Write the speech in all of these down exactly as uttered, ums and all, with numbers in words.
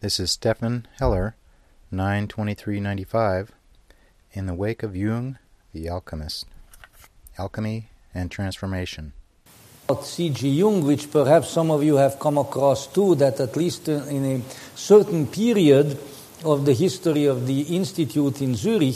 This is Stefan Heller, nine twenty-three ninety-five, In the Wake of Jung, the Alchemist, Alchemy and Transformation. C G. Jung, which perhaps some of you have come across too, that at least in a certain period of the history of the Institute in Zurich,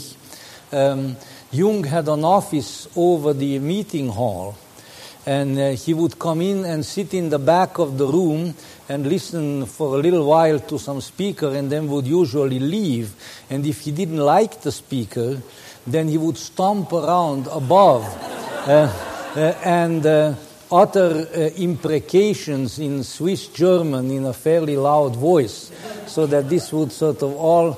um, Jung had an office over the meeting hall. And uh, he would come in and sit in the back of the room and listen for a little while to some speaker, and then would usually leave. And if he didn't like the speaker, then he would stomp around above uh, uh, and uh, utter uh, imprecations in Swiss German in a fairly loud voice, so that this would sort of all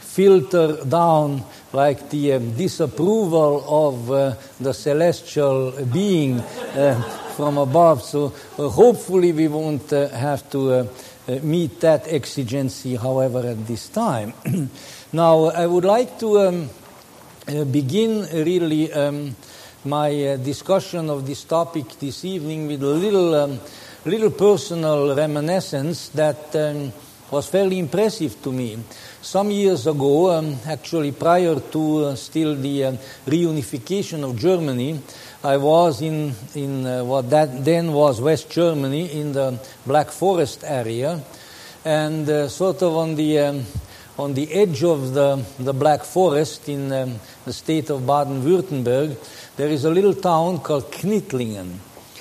filter down like the um, disapproval of uh, the celestial being uh, from above. So uh, hopefully we won't uh, have to uh, uh, meet that exigency, however, at this time. Now, I would like to um, uh, begin really um, my uh, discussion of this topic this evening with a little, um, little personal reminiscence that um, was fairly impressive to me. Some years ago, um, actually prior to uh, still the uh, reunification of Germany, I was in, in uh, what that then was West Germany, in the Black Forest area, and uh, sort of on the um, on the edge of the, the Black Forest in um, the state of Baden-Württemberg, there is a little town called Knittlingen.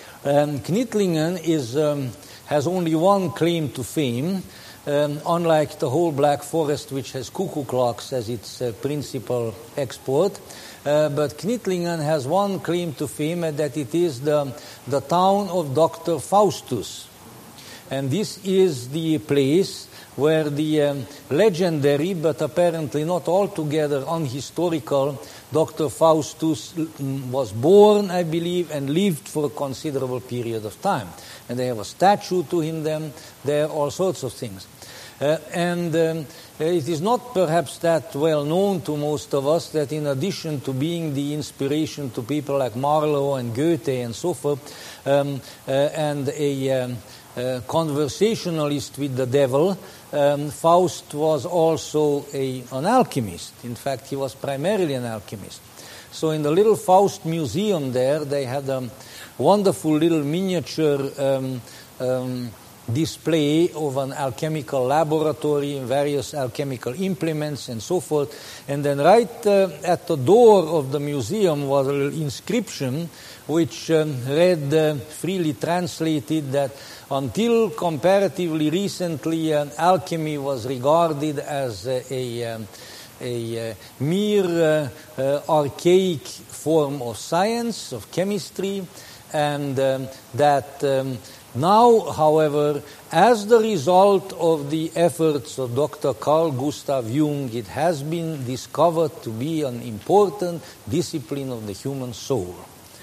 And Knittlingen is, um, has only one claim to fame. Um, unlike the whole Black Forest, which has cuckoo clocks as its uh, principal export. Uh, but Knittlingen has one claim to fame, uh, that it is the, the town of Doctor Faustus. And this is the place where the um, legendary, but apparently not altogether unhistorical, Doctor Faustus was born, I believe, and lived for a considerable period of time. And they have a statue to him then, there are all sorts of things. Uh, and um, it is not perhaps that well known to most of us that in addition to being the inspiration to people like Marlowe and Goethe and so forth, um, uh, and a um, uh, conversationalist with the devil, um, Faust was also a, an alchemist. In fact, he was primarily an alchemist. So in the little Faust museum there, they had a wonderful little miniature um, um, display of an alchemical laboratory, various alchemical implements and so forth. And then right uh, at the door of the museum was a little inscription which um, read, uh, freely translated, that until comparatively recently, uh, alchemy was regarded as uh, a, um, a uh, mere uh, uh, archaic form of science, of chemistry, and um, that um, now, however, as the result of the efforts of Doctor Carl Gustav Jung, it has been discovered to be an important discipline of the human soul.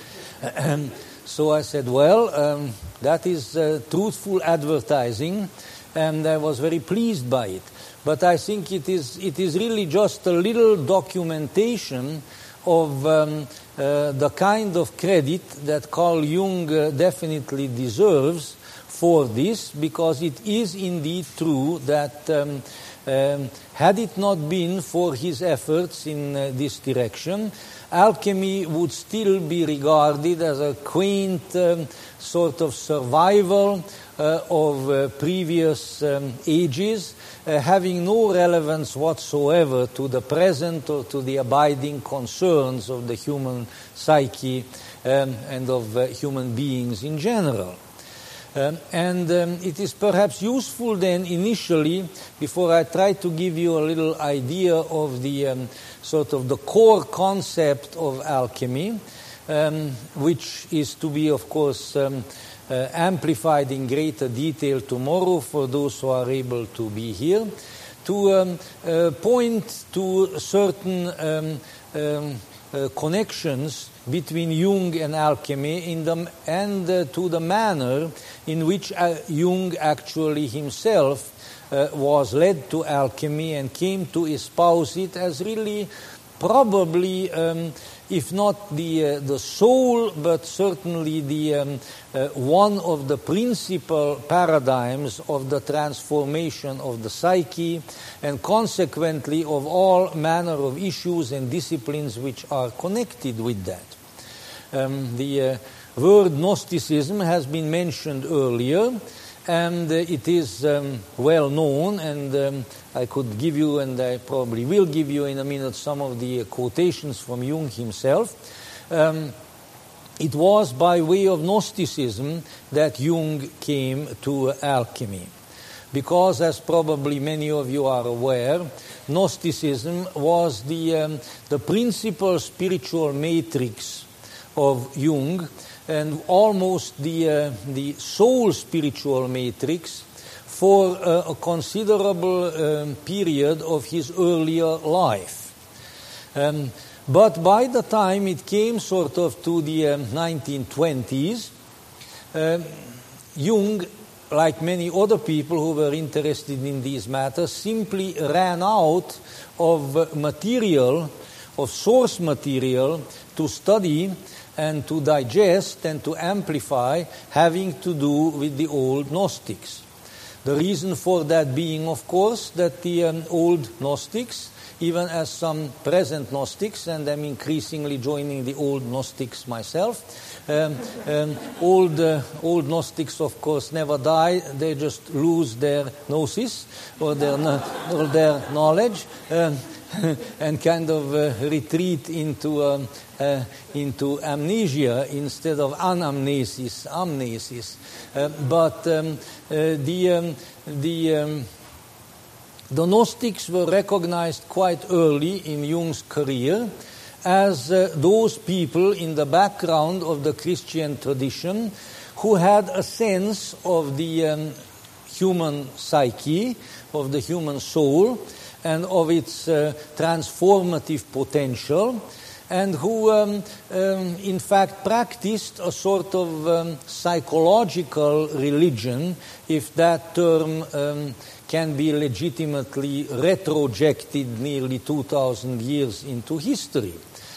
So I said, well, um, that is uh, truthful advertising, and I was very pleased by it. But I think it is it is really just a little documentation of um, uh, the kind of credit that Carl Jung uh, definitely deserves for this, because it is indeed true that um, um, had it not been for his efforts in uh, this direction, alchemy would still be regarded as a quaint um, sort of survival uh, of uh, previous um, ages, uh, having no relevance whatsoever to the present or to the abiding concerns of the human psyche um, and of uh, human beings in general. Um, and um, it is perhaps useful then initially, before I try to give you a little idea of the um, sort of the core concept of alchemy, um, which is to be, of course, um, uh, amplified in greater detail tomorrow for those who are able to be here, to um, uh, point to certain um, um, uh, connections between Jung and alchemy in the, and uh, to the manner in which uh, Jung actually himself uh, was led to alchemy and came to espouse it as really probably um, if not the uh, the sole, but certainly the um, uh, one of the principal paradigms of the transformation of the psyche, and consequently of all manner of issues and disciplines which are connected with that. Um, the uh, word Gnosticism has been mentioned earlier, and uh, it is um, well known, and um, I could give you, and I probably will give you in a minute, some of the uh, quotations from Jung himself. Um, it was by way of Gnosticism that Jung came to uh, alchemy. Because, as probably many of you are aware, Gnosticism was the, um, the principal spiritual matrix of Jung, and almost the uh, the sole spiritual matrix for uh, a considerable um, period of his earlier life. Um, but by the time it came sort of to the um, nineteen twenties, uh, Jung, like many other people who were interested in these matters, simply ran out of material, of source material to study and to digest and to amplify, having to do with the old Gnostics. The reason for that being, of course, that the um, old Gnostics, even as some present Gnostics, and I'm increasingly joining the old Gnostics myself, um, um, old, uh, old Gnostics, of course, never die. They just lose their gnosis or their, or their knowledge. Um, and kind of uh, retreat into um, uh, into amnesia instead of anamnesis, amnesis. Uh, but um, uh, the um, the um, the Gnostics were recognized quite early in Jung's career as uh, those people in the background of the Christian tradition who had a sense of the um, human psyche, of the human soul, and of its uh, transformative potential, and who um, um, in fact practiced a sort of um, psychological religion, if that term um, can be legitimately retrojected nearly two thousand years into history.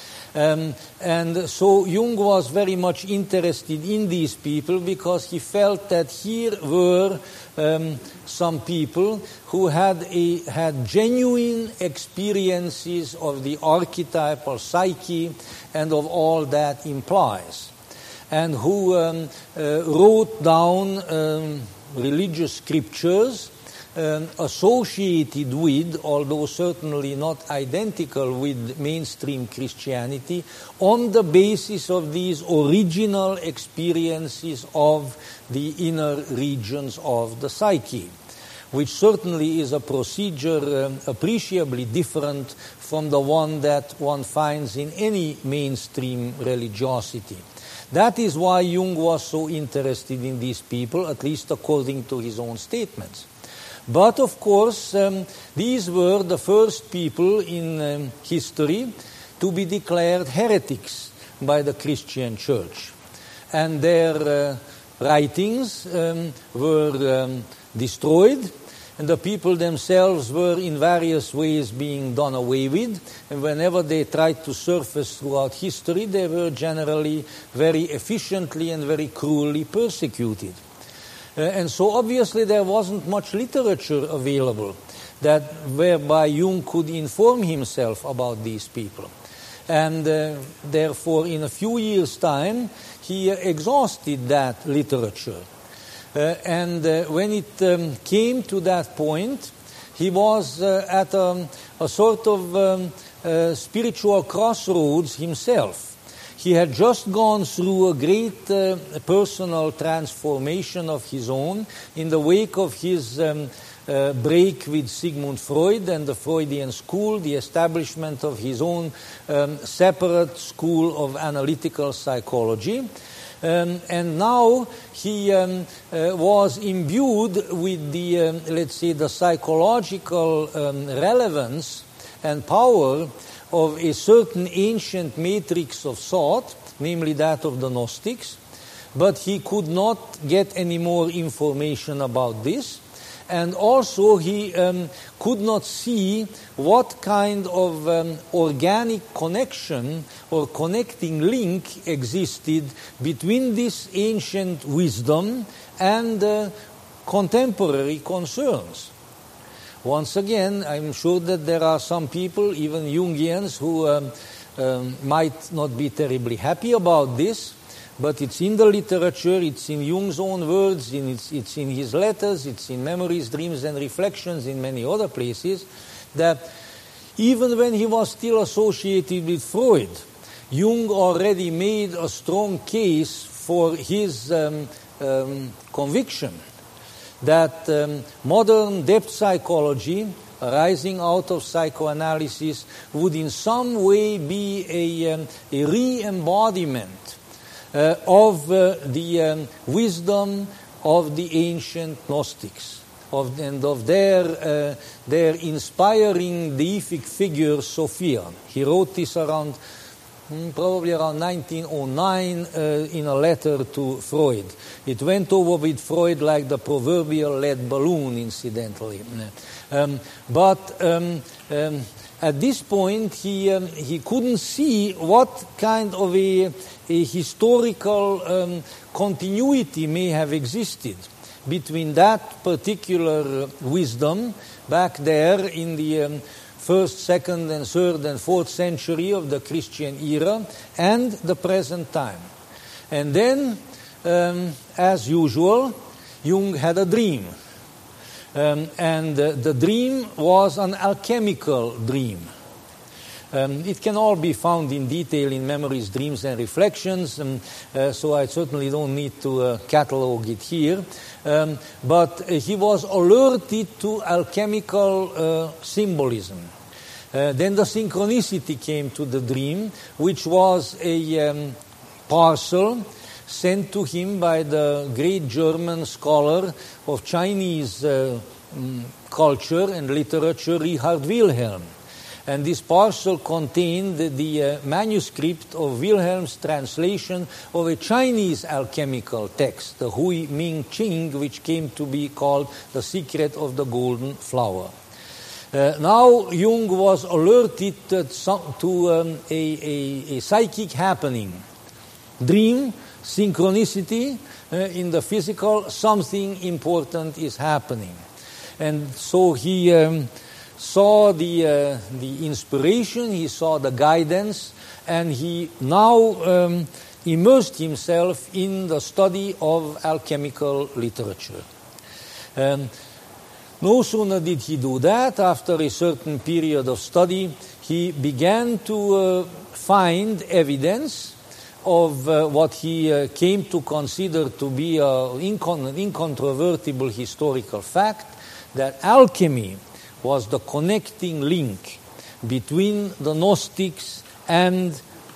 Um, and so Jung was very much interested in these people because he felt that here were um, some people who had a, had genuine experiences of the archetypal psyche and of all that implies, and who um, uh, wrote down um, religious scriptures Um, associated with, although certainly not identical with, mainstream Christianity, on the basis of these original experiences of the inner regions of the psyche, which certainly is a procedure um, appreciably different from the one that one finds in any mainstream religiosity. That is why Jung was so interested in these people, at least according to his own statements. But, of course, um, these were the first people in um, history to be declared heretics by the Christian Church. And their uh, writings um, were um, destroyed, and the people themselves were in various ways being done away with. And whenever they tried to surface throughout history, they were generally very efficiently and very cruelly persecuted. Uh, and so obviously there wasn't much literature available that whereby Jung could inform himself about these people. And uh, therefore in a few years' time he uh, exhausted that literature. Uh, and uh, when it um, came to that point, he was uh, at um, a sort of um, uh, spiritual crossroads himself. He had just gone through a great uh, personal transformation of his own in the wake of his um, uh, break with Sigmund Freud and the Freudian school, the establishment of his own um, separate school of analytical psychology. Um, and now he um, uh, was imbued with the, um, let's say, the psychological um, relevance and power of a certain ancient matrix of thought, namely that of the Gnostics, but he could not get any more information about this, and also he um, could not see what kind of um, organic connection or connecting link existed between this ancient wisdom and uh, contemporary concerns. Once again, I'm sure that there are some people, even Jungians, who um, um, might not be terribly happy about this, but it's in the literature, it's in Jung's own words, in it's, it's in his letters, it's in Memories, Dreams and Reflections, in many other places, that even when he was still associated with Freud, Jung already made a strong case for his um, um, conviction that um, modern depth psychology, arising out of psychoanalysis, would in some way be a, um, a re-embodiment uh, of uh, the um, wisdom of the ancient Gnostics, of, and of their, uh, their inspiring deific figure, Sophia. He wrote this around probably around nineteen oh nine uh, in a letter to Freud. It went over with Freud like the proverbial lead balloon, incidentally. Um, but um, um, at this point, he um, he couldn't see what kind of a, a historical um, continuity may have existed between that particular wisdom back there in the um, first, second, and third, and fourth century of the Christian era, and the present time. And then, um, as usual, Jung had a dream. Um, and uh, the dream was an alchemical dream. Um, it can all be found in detail in Memories, Dreams, and Reflections, um, uh, so I certainly don't need to uh, catalog it here. Um, but uh, he was alerted to alchemical uh, symbolism. Uh, then the synchronicity came to the dream, which was a um, parcel sent to him by the great German scholar of Chinese uh, um, culture and literature, Richard Wilhelm. And this parcel contained the, the uh, manuscript of Wilhelm's translation of a Chinese alchemical text, the Hui Ming Ching, which came to be called The Secret of the Golden Flower. Uh, now Jung was alerted to, to um, a, a, a psychic happening. Dream, synchronicity, uh, in the physical, something important is happening. And so he um, saw the, uh, the inspiration, he saw the guidance, and he now um, immersed himself in the study of alchemical literature. Um, no sooner did he do that, after a certain period of study, he began to uh, find evidence of uh, what he uh, came to consider to be an incon- incontrovertible historical fact, that alchemy was the connecting link between the Gnostics and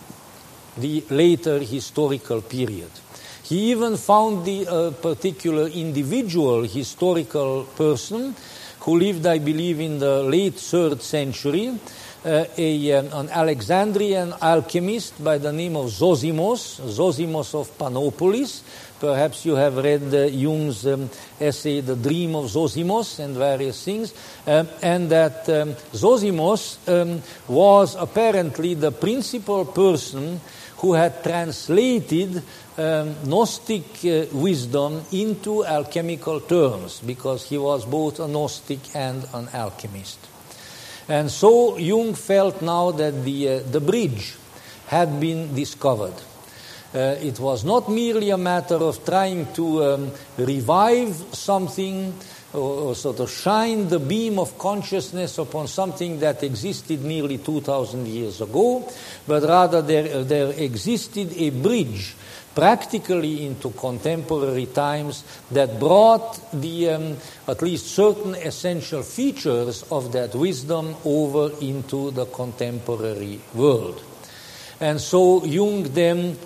the later historical period. He even found the uh, particular individual historical person who lived, I believe, in the late third century, uh, a, um, an Alexandrian alchemist by the name of Zosimos, Zosimos of Panopolis. Perhaps you have read uh, Jung's um, essay, The Dream of Zosimos, and various things, um, and that um, Zosimos um, was apparently the principal person who had translated um, Gnostic uh, wisdom into alchemical terms, because he was both a Gnostic and an alchemist. And so Jung felt now that the, uh, the bridge had been discovered. Uh, it was not merely a matter of trying to um, revive something or, or sort of shine the beam of consciousness upon something that existed nearly two thousand years ago, but rather there, uh, there existed a bridge practically into contemporary times that brought the um, at least certain essential features of that wisdom over into the contemporary world. And so Jung then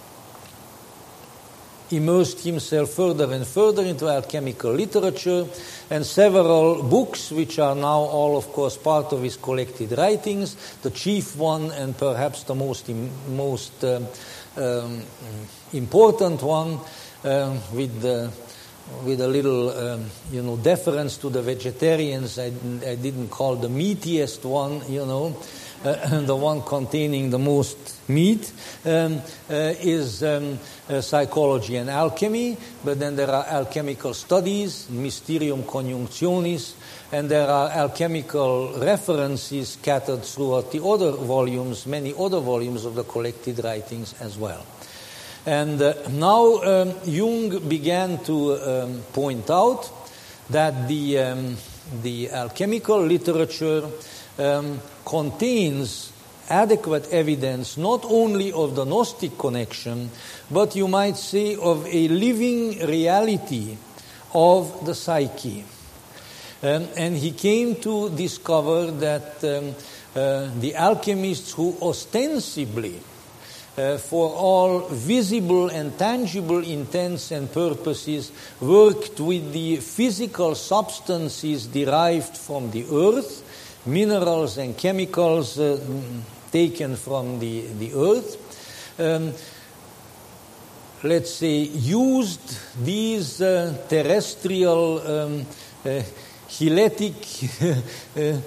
immersed himself further and further into alchemical literature, and several books, which are now all, of course, part of his collected writings. The chief one, and perhaps the most most um, um, important one, uh, with the with a little, um, you know, deference to the vegetarians, I, I didn't call the meatiest one, you know, uh, the one containing the most meat, um, uh, is um, uh, psychology and alchemy, but then there are alchemical studies, Mysterium Conjunctionis, and there are alchemical references scattered throughout the other volumes, many other volumes of the collected writings as well. And uh, now um, Jung began to um, point out that the, um, the alchemical literature um, contains adequate evidence not only of the Gnostic connection, but you might say of a living reality of the psyche. Um, and he came to discover that um, uh, the alchemists who ostensibly, uh, for all visible and tangible intents and purposes, worked with the physical substances derived from the earth, minerals and chemicals uh, taken from the, the earth, um, let's say, used these uh, terrestrial um, uh, Hyletic uh,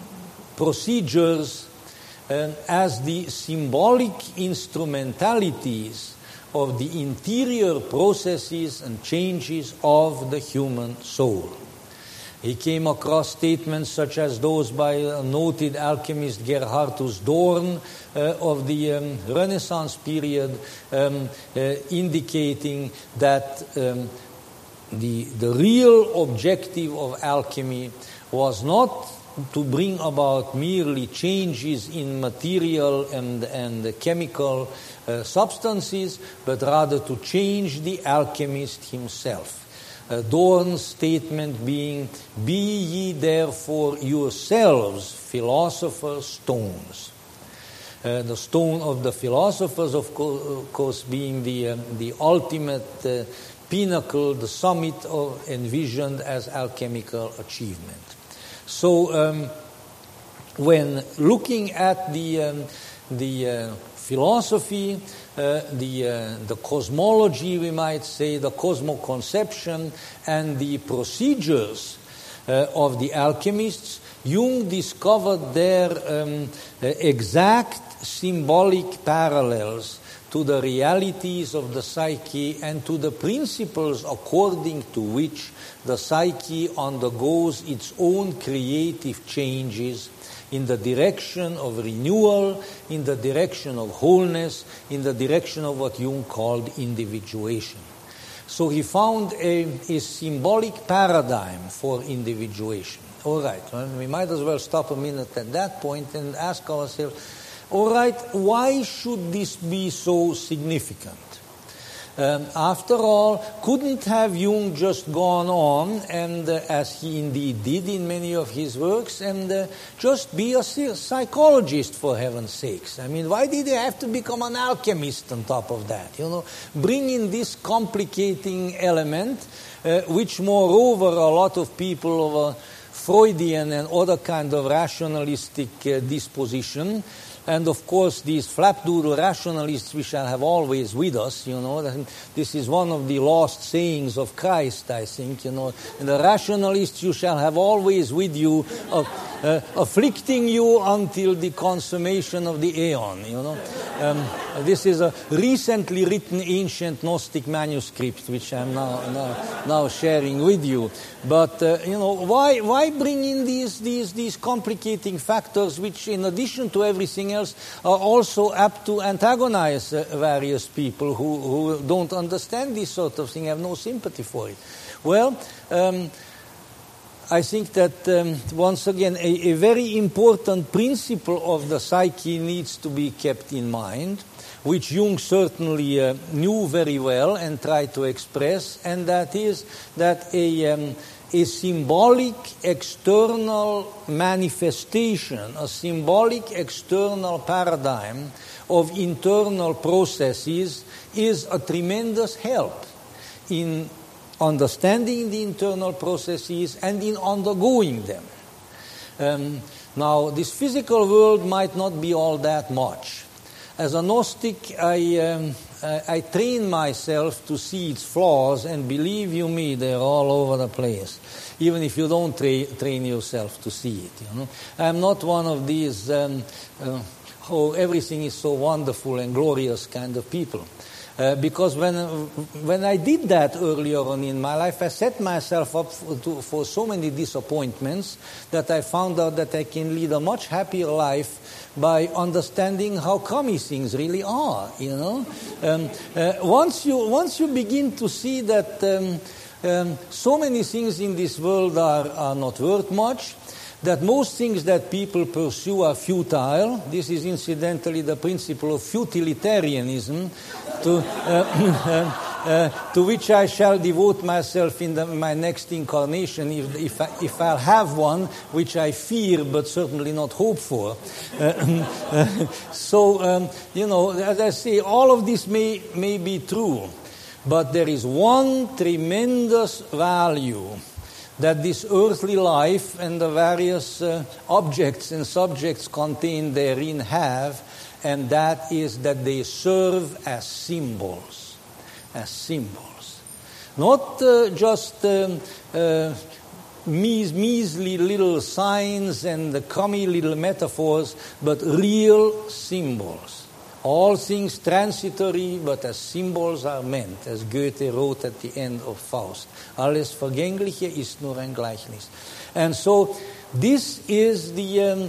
procedures uh, as the symbolic instrumentalities of the interior processes and changes of the human soul. He came across statements such as those by a noted alchemist Gerhardus Dorn uh, of the um, Renaissance period, um, uh, indicating that um, The, the real objective of alchemy was not to bring about merely changes in material and, and chemical uh, substances, but rather to change the alchemist himself. Uh, Dorn's statement being, "Be ye therefore yourselves philosophers' stones." Uh, the stone of the philosophers, of, co- of course, being the, um, the ultimate uh, pinnacle, the summit of envisioned as alchemical achievement. So, um, when looking at the um, the uh, philosophy, uh, the uh, the cosmology, we might say, the cosmoconception, and the procedures uh, of the alchemists, Jung discovered their um, uh, exact symbolic parallels to the realities of the psyche and to the principles according to which the psyche undergoes its own creative changes in the direction of renewal, in the direction of wholeness, in the direction of what Jung called individuation. So he found a, a symbolic paradigm for individuation. All right, well, we might as well stop a minute at that point and ask ourselves, all right, why should this be so significant? Um, after all, couldn't have Jung just gone on, and uh, as he indeed did in many of his works, and uh, just be a psychologist, for heaven's sakes? I mean, why did he have to become an alchemist on top of that? You know, bring in this complicating element, uh, which moreover a lot of people of a Freudian and other kind of rationalistic uh, disposition. And of course, these flapdoodle rationalists we shall have always with us, you know. This is one of the lost sayings of Christ, I think, you know. And the rationalists you shall have always with you, uh, uh, afflicting you until the consummation of the aeon, you know. Um, this is a recently written ancient Gnostic manuscript, which I'm now now, now sharing with you. But uh, you know, why why bring in these these these complicating factors, which, in addition to everything else, are also apt to antagonize uh, various people who who don't understand this sort of thing, have no sympathy for it? Well, um, I think that, um, once again, a, a very important principle of the psyche needs to be kept in mind, which Jung certainly uh, knew very well and tried to express, and that is that a, um, a symbolic external manifestation, a symbolic external paradigm of internal processes is a tremendous help in understanding the internal processes and in undergoing them. Um, now, this physical world might not be all that much. as a Gnostic, I, um, I, I train myself to see its flaws, and believe you me, they're all over the place, even if you don't tra- train yourself to see it. You know, I'm not one of these, um, uh, oh, everything is so wonderful and glorious kind of people. Uh, because when when I did that earlier on in my life, I set myself up for, to, for so many disappointments that I found out that I can lead a much happier life by understanding how crummy things really are. You know, um, uh, once you once you begin to see that um, um, so many things in this world are are not worth much, that most things that people pursue are futile. This is incidentally the principle of futilitarianism, to, uh, uh, to which I shall devote myself in the, my next incarnation, if, if, I, if I'll have one, which I fear but certainly not hope for. Uh, uh, so, um, you know, as I say, all of this may, may be true, but there is one tremendous value that this earthly life and the various uh, objects and subjects contained therein have, and that is that they serve as symbols, as symbols. Not uh, just um, uh, meas- measly little signs and the crummy little metaphors, but real symbols. All things transitory, but as symbols are meant, as Goethe wrote at the end of Faust. Alles Vergängliche ist nur ein Gleichnis. And so this is the um,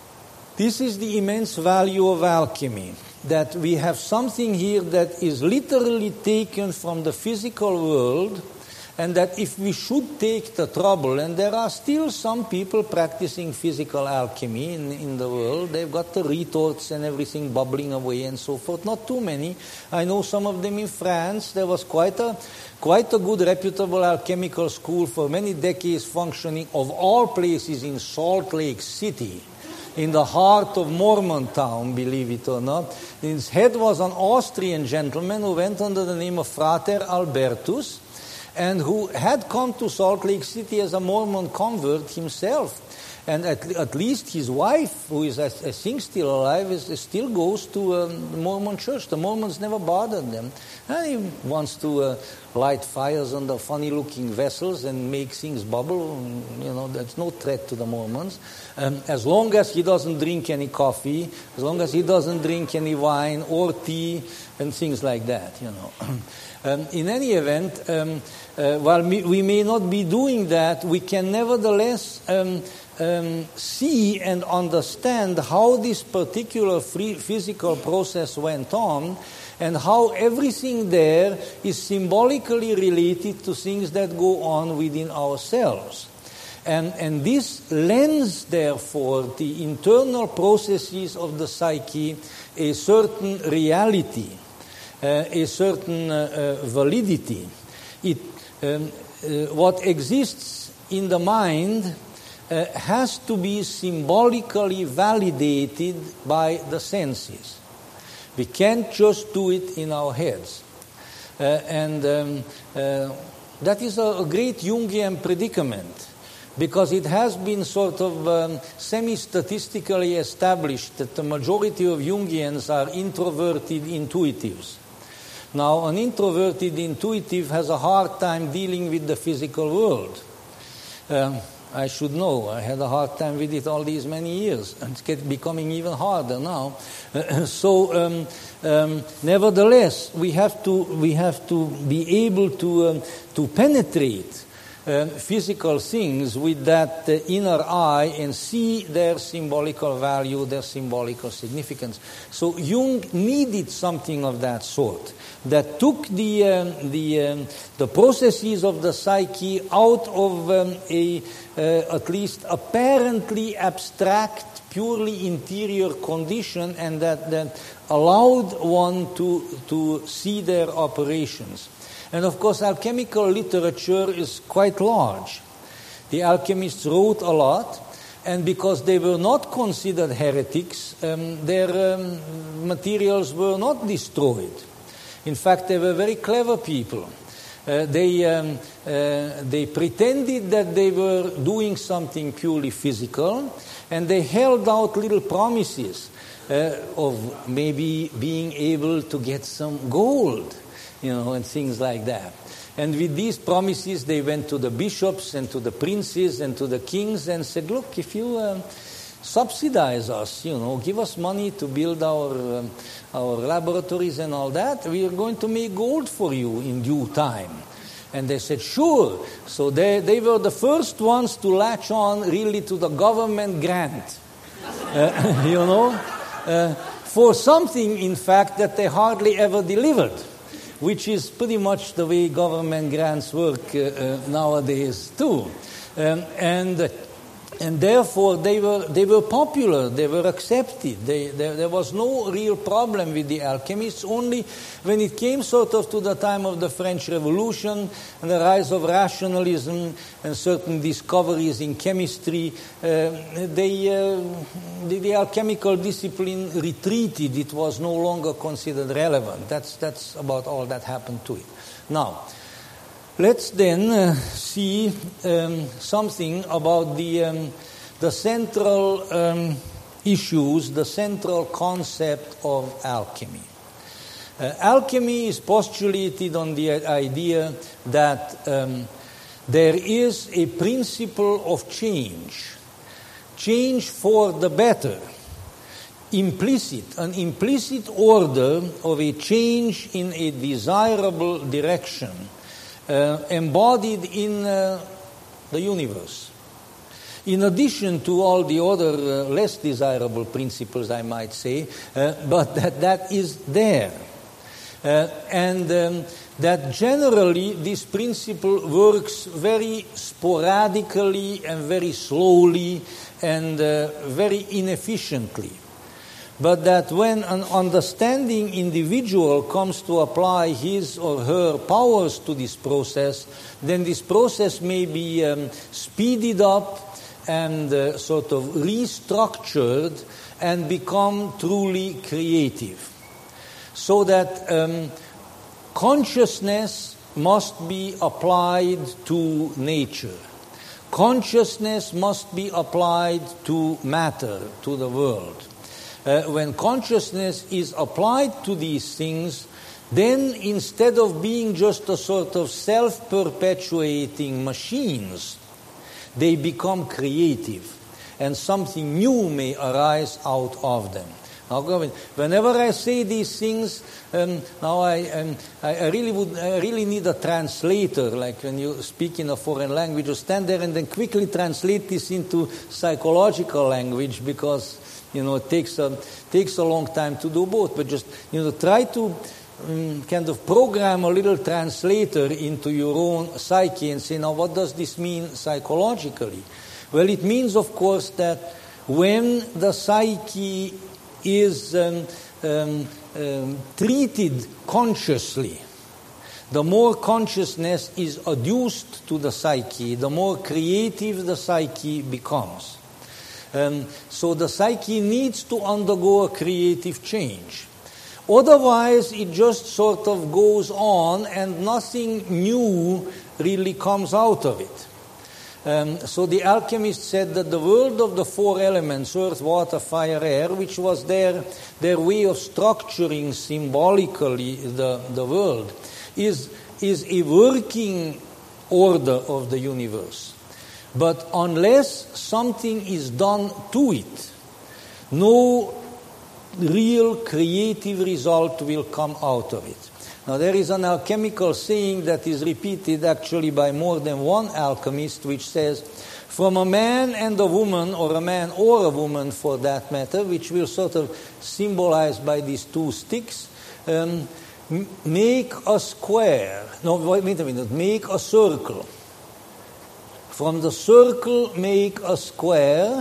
this is the immense value of alchemy, that we have something here that is literally taken from the physical world, and that if we should take the trouble, and there are still some people practicing physical alchemy in, in the world, they've got the retorts and everything bubbling away and so forth, not too many. I know some of them in France. There was quite a quite a good reputable alchemical school for many decades functioning, of all places, in Salt Lake City, in the heart of Mormontown, believe it or not. His head was an Austrian gentleman who went under the name of Frater Albertus, and who had come to Salt Lake City as a Mormon convert himself. And at, at least his wife, who is, I, I think, still alive, is, is still goes to um, the Mormon church. The Mormons never bothered them. And he wants to uh, light fires on the funny-looking vessels and make things bubble. You know, that's no threat to the Mormons. Um, as long as he doesn't drink any coffee, as long as he doesn't drink any wine or tea and things like that, you know. Um, in any event, um, uh, while we, we may not be doing that, we can nevertheless um, um, see and understand how this particular free physical process went on, and how everything there is symbolically related to things that go on within ourselves. And, and this lends, therefore, the internal processes of the psyche a certain reality, uh, a certain uh, uh, validity. It, um, uh, what exists in the mind uh, has to be symbolically validated by the senses. We can't just do it in our heads. Uh, and um, uh, that is a, a great Jungian predicament, because it has been sort of um, semi-statistically established that the majority of Jungians are introverted intuitives. Now, an introverted intuitive has a hard time dealing with the physical world. Um, I should know. I had a hard time with it all these many years. It's get, becoming even harder now. Uh, so, um, um, nevertheless, we have to we have to be able to um, to penetrate um, physical things with that uh, inner eye and see their symbolical value, their symbolical significance. So Jung needed something of that sort, that took the um, the um, the processes of the psyche out of um, a uh, at least apparently abstract, purely interior condition, and that, that allowed one to to see their operations. And of course, alchemical literature is quite large. The alchemists wrote a lot, and because they were not considered heretics, um, their um, materials were not destroyed. In fact, they were very clever people. Uh, they um, uh, they pretended that they were doing something purely physical, and they held out little promises. uh, of maybe being able to get some gold, you know, and things like that. And with these promises, they went to the bishops and to the princes and to the kings and said, look, if you um, subsidize us, you know, give us money to build our um, our laboratories and all that, we are going to make gold for you in due time. And they said, sure. So they, they were the first ones to latch on really to the government grant, uh, you know, uh, for something, in fact, that they hardly ever delivered, which is pretty much the way government grants work uh, uh, nowadays too. Um, and uh, and therefore they were they were popular, they were accepted. They, they, there was no real problem with the alchemists. Only when it came sort of to the time of the French Revolution and the rise of rationalism and certain discoveries in chemistry, uh, they, uh, the, the alchemical discipline retreated. It was no longer considered relevant. That's, that's about all that happened to it. Now, let's then uh, see um, something about the, um, the central um, issues, the central concept of alchemy. Uh, alchemy is postulated on the idea that um, there is a principle of change, change for the better, implicit, an implicit order of a change in a desirable direction, Uh, embodied in uh, the universe. In addition to all the other uh, less desirable principles, I might say, uh, but that that is there. Uh, and um, that generally this principle works very sporadically and very slowly and uh, very inefficiently. But that when an understanding individual comes to apply his or her powers to this process, then this process may be um, speeded up and uh, sort of restructured and become truly creative. So that um, consciousness must be applied to nature. Consciousness must be applied to matter, to the world. Uh, when consciousness is applied to these things, then instead of being just a sort of self-perpetuating machines, they become creative, and something new may arise out of them. Now, whenever I say these things, um, now I, um, I, I really would, I really need a translator. Like when you speak in a foreign language, you stand there and then quickly translate this into psychological language, because you know it takes a takes a long time to do both. But just you know try to um, kind of program a little translator into your own psyche and say, now what does this mean psychologically? Well, it means, of course, that when the psyche is um, um, um, treated consciously, the more consciousness is adduced to the psyche, the more creative the psyche becomes. Um, so the psyche needs to undergo a creative change. Otherwise, it just sort of goes on and nothing new really comes out of it. Um, so the alchemist said that the world of the four elements, earth, water, fire, air, which was their, their way of structuring symbolically the, the world, is, is a working order of the universe. But unless something is done to it, no real creative result will come out of it. Now, there is an alchemical saying that is repeated actually by more than one alchemist, which says, from a man and a woman, or a man or a woman for that matter, which will sort of symbolize by these two sticks, um, m- make a square. No, wait a minute, make a circle. From the circle, make a square.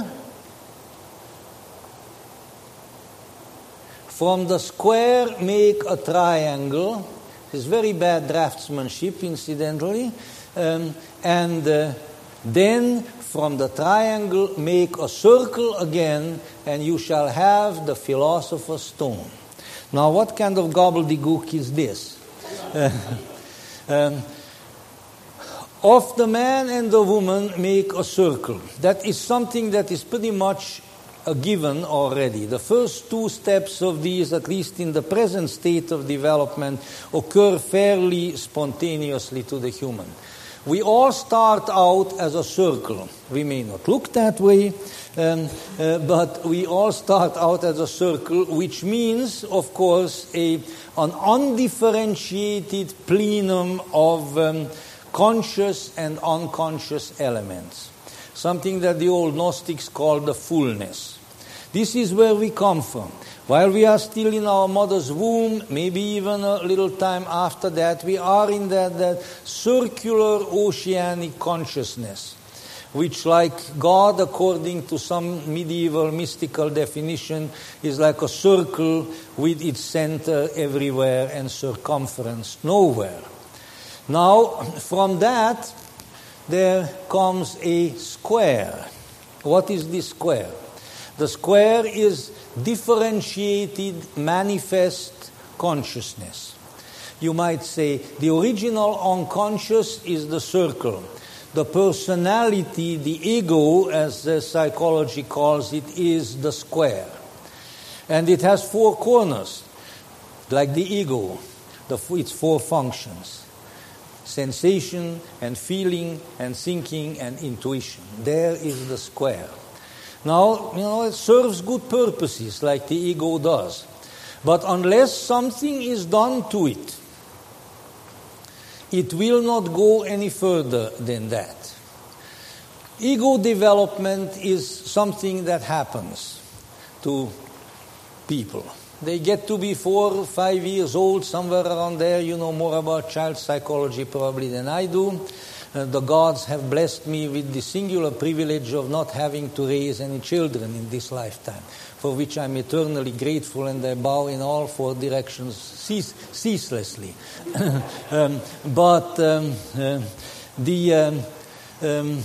From the square, make a triangle. It's very bad draftsmanship, incidentally. Um, and uh, then, from the triangle, make a circle again, and you shall have the philosopher's stone. Now, what kind of gobbledygook is this? Uh, um, Of the man and the woman, make a circle. That is something that is pretty much a given already. The first two steps of these, at least in the present state of development, occur fairly spontaneously to the human. We all start out as a circle. We may not look that way, um, uh, but we all start out as a circle, which means, of course, a, an undifferentiated plenum of um, conscious and unconscious elements. Something that the old Gnostics called the fullness. This is where we come from. While we are still in our mother's womb, maybe even a little time after that, we are in that, that circular oceanic consciousness, which, like God, according to some medieval mystical definition, is like a circle with its center everywhere and circumference nowhere. Now, from that, there comes a square. What is this square? The square is differentiated, manifest consciousness. You might say the original unconscious is the circle. The personality, the ego, as the psychology calls it, is the square. And it has four corners, like the ego, the, its four functions. Sensation and feeling and thinking and intuition. There is the square. Now, you know, it serves good purposes like the ego does. But unless something is done to it, it will not go any further than that. Ego development is something that happens to people. They get to be four or five years old, somewhere around there. You know more about child psychology probably than I do. Uh, the gods have blessed me with the singular privilege of not having to raise any children in this lifetime, for which I'm eternally grateful, and I bow in all four directions cease, ceaselessly. um, but um, uh, the um, um,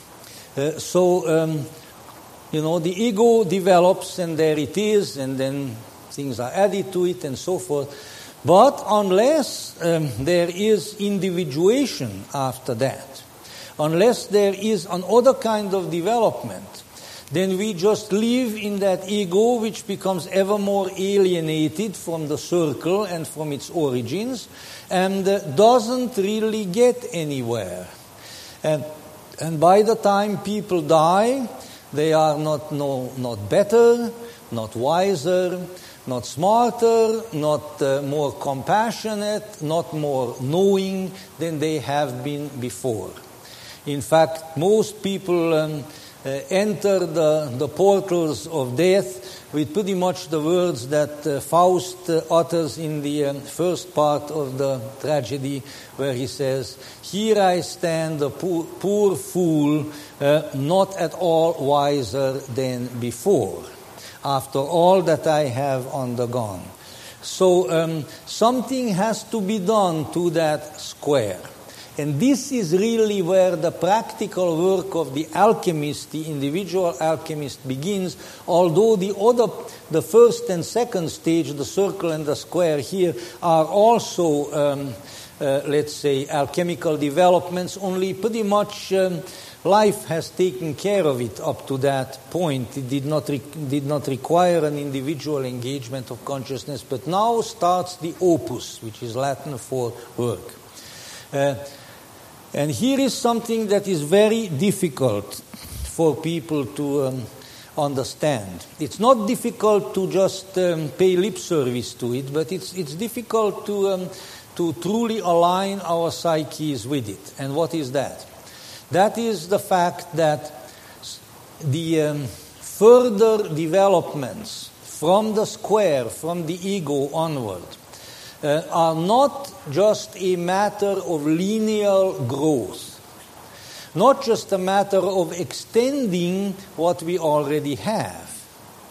uh, so um, you know the ego develops, and there it is, and then things are added to it and so forth. But unless um, there is individuation after that, unless there is another kind of development, then we just live in that ego which becomes ever more alienated from the circle and from its origins, and uh, doesn't really get anywhere. And, and by the time people die, they are not, no, not better, not wiser, not smarter, not uh, more compassionate, not more knowing than they have been before. In fact, most people um, uh, enter the, the portals of death with pretty much the words that uh, Faust uh, utters in the um, first part of the tragedy, where he says, "Here I stand, a poor, poor fool, uh, not at all wiser than before, after all that I have undergone." So um, something has to be done to that square. And this is really where the practical work of the alchemist, the individual alchemist, begins, although the other, the first and second stage, the circle and the square here, are also, um, uh, let's say, alchemical developments, only pretty much um, life has taken care of it up to that point. It did not re- did not require an individual engagement of consciousness, but now starts the opus, which is Latin for work. Uh, and here is something that is very difficult for people to um, understand. It's not difficult to just um, pay lip service to it, but it's it's difficult to um, to truly align our psyches with it. And what is that? That is the fact that the um, further developments from the square, from the ego onward, uh, are not just a matter of linear growth, not just a matter of extending what we already have,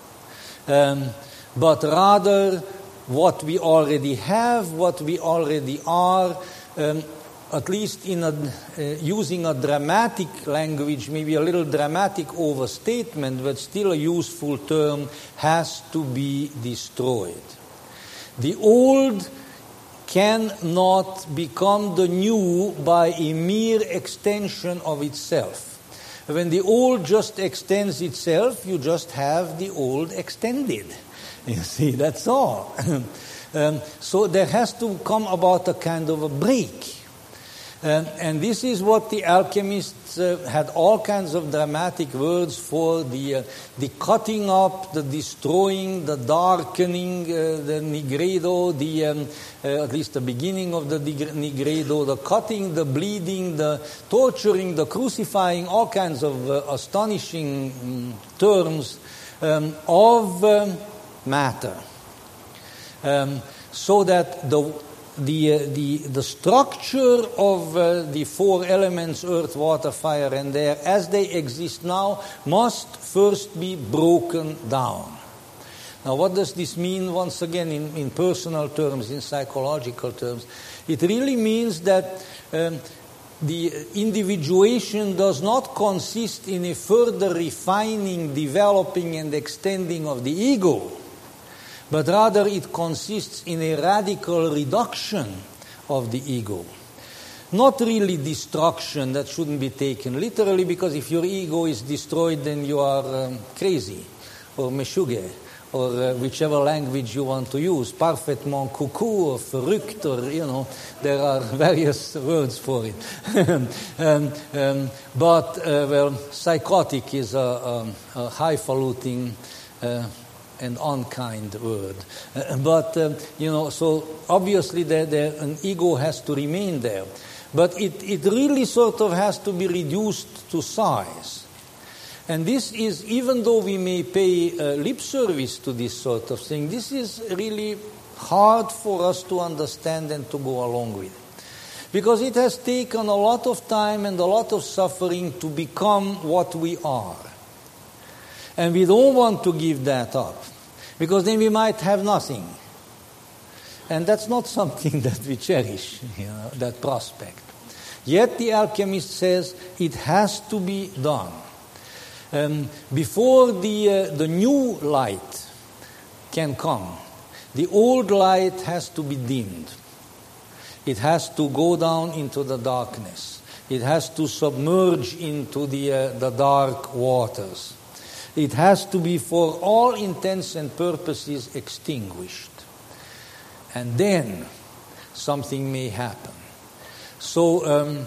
um, but rather what we already have, what we already are, um, at least in a, uh, using a dramatic language, maybe a little dramatic overstatement, but still a useful term, has to be destroyed. The old cannot become the new by a mere extension of itself. when the old just extends itself, you just have the old extended. You see, that's all. um, so there has to come about a kind of a break. Um, and this is what the alchemists uh, had all kinds of dramatic words for, the uh, the cutting up, the destroying, the darkening, uh, the nigredo, the um, uh, at least the beginning of the nigredo, the cutting, the bleeding, the torturing, the crucifying, all kinds of uh, astonishing um, terms um, of um, matter. Um, so that the The, uh, the, the structure of uh, the four elements, earth, water, fire, and air, as they exist now, must first be broken down. Now, what does this mean, once again, in, in personal terms, in psychological terms? It really means that um, the individuation does not consist in a further refining, developing, and extending of the ego, but rather it consists in a radical reduction of the ego. Not really destruction, that shouldn't be taken literally, because if your ego is destroyed, then you are um, crazy, or meshuggah, or uh, whichever language you want to use, parfaitement cuckoo, or verrückt, or, you know, there are various words for it. um, um, but, uh, well, psychotic is a, a, a highfalutin uh, and unkind word. Uh, but, uh, you know, so obviously there, there, an ego has to remain there. But it, it really sort of has to be reduced to size. And this is, even though we may pay uh, lip service to this sort of thing, this is really hard for us to understand and to go along with. Because it has taken a lot of time and a lot of suffering to become what we are. And we don't want to give that up, because then we might have nothing. And that's not something that we cherish, you know, that prospect. Yet the alchemist says it has to be done. Um, before the, uh, the new light can come, the old light has to be dimmed. It has to go down into the darkness. It has to submerge into the, uh, the dark waters. It has to be, for all intents and purposes, extinguished. And then something may happen. So, um,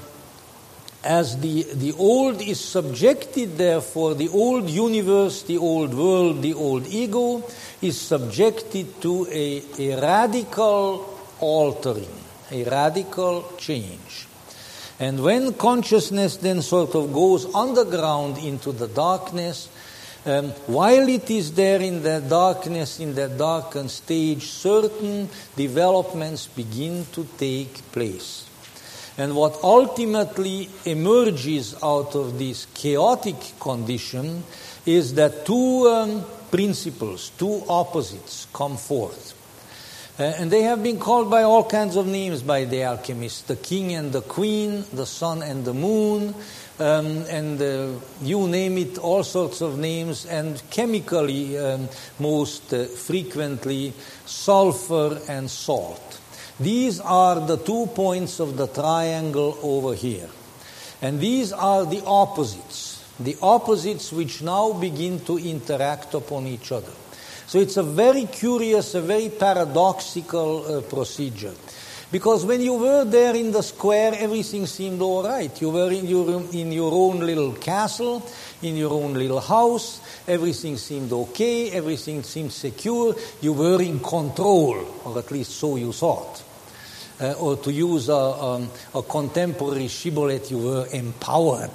as the, the old is subjected, therefore, the old universe, the old world, the old ego, is subjected to a, a radical altering, a radical change. And when consciousness then sort of goes underground into the darkness, Um, while it is there in the darkness, in that darkened stage, certain developments begin to take place. And what ultimately emerges out of this chaotic condition is that two um, principles, two opposites come forth. Uh, and they have been called by all kinds of names by the alchemists: the king and the queen, the sun and the moon, Um, and uh, you name it, all sorts of names, and chemically um, most uh, frequently sulfur and salt. These are the two points of the triangle over here. And these are the opposites, the opposites which now begin to interact upon each other. So it's a very curious, a very paradoxical uh, procedure. Because when you were there in the square, everything seemed all right. You were in your, in your own little castle, in your own little house. Everything seemed okay. Everything seemed secure. You were in control, or at least so you thought. Uh, or to use a, um, a contemporary shibboleth, you were empowered.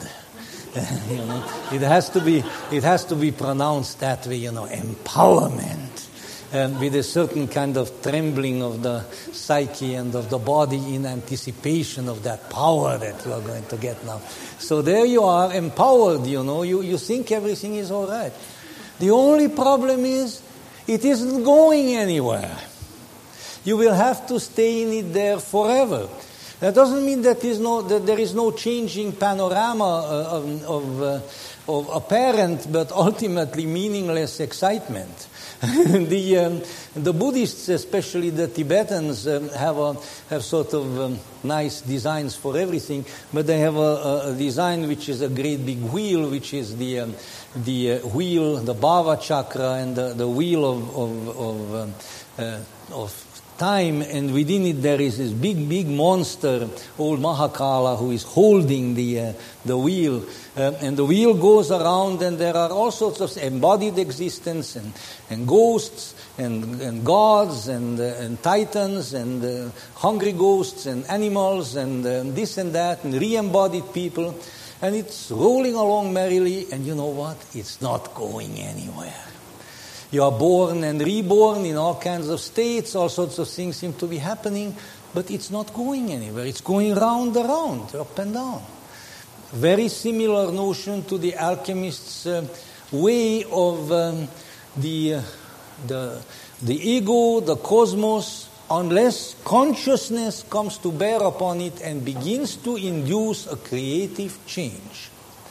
you know, it has to be, it has to be pronounced that way. You know, empowerment. Um, with a certain kind of trembling of the psyche and of the body in anticipation of that power that you are going to get now. So there you are, empowered, you know, you, you think everything is all right. The only problem is it isn't going anywhere. You will have to stay in it there forever. That doesn't mean that, is no, that there is no changing panorama uh, of, of, uh, of apparent but ultimately meaningless excitement. the um, the Buddhists, especially the Tibetans, um, have a have sort of um, nice designs for everything, but they have a, a design which is a great big wheel, which is the um, the uh, wheel, the Bhava chakra, and the, the wheel of of of, um, uh, of time, and within it there is this big, big monster, old Mahakala, who is holding the uh, the wheel, um, and the wheel goes around, and there are all sorts of embodied existence, and, and ghosts, and, and gods, and uh, and titans, and uh, hungry ghosts, and animals, and uh, this and that, and re-embodied people, and it's rolling along merrily, and you know what? It's not going anywhere. You are born and reborn in all kinds of states, all sorts of things seem to be happening, but it's not going anywhere. It's going round and round, up and down. Very similar notion to the alchemist's uh, way of um, the, uh, the, the ego, the cosmos, unless consciousness comes to bear upon it and begins to induce a creative change.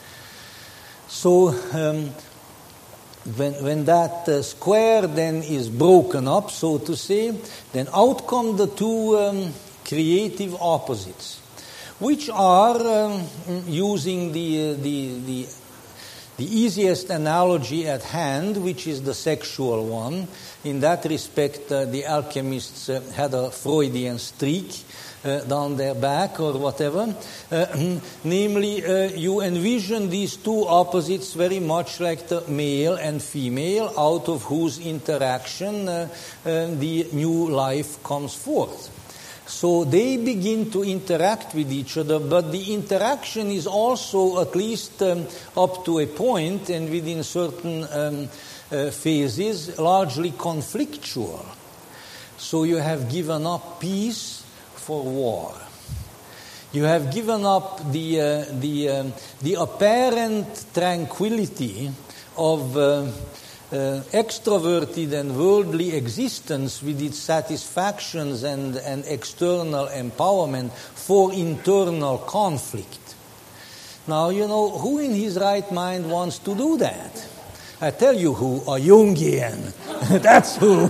So, um, When, when that uh, square then is broken up, so to say, then out come the two um, creative opposites, which are, um, using the, uh, the, the, the easiest analogy at hand, which is the sexual one. In that respect, uh, the alchemists uh, had a Freudian streak Uh, down their back or whatever. Uh, namely, uh, you envision these two opposites very much like the male and female, out of whose interaction uh, uh, the new life comes forth. So they begin to interact with each other, but the interaction is also, at least um, up to a point and within certain um, uh, phases, largely conflictual. So you have given up peace for war. You have given up the uh, the um, the apparent tranquility of uh, uh, extroverted and worldly existence with its satisfactions and, and external empowerment for internal conflict. Now, you know, who in his right mind wants to do that? I tell you who, a Jungian. That's who.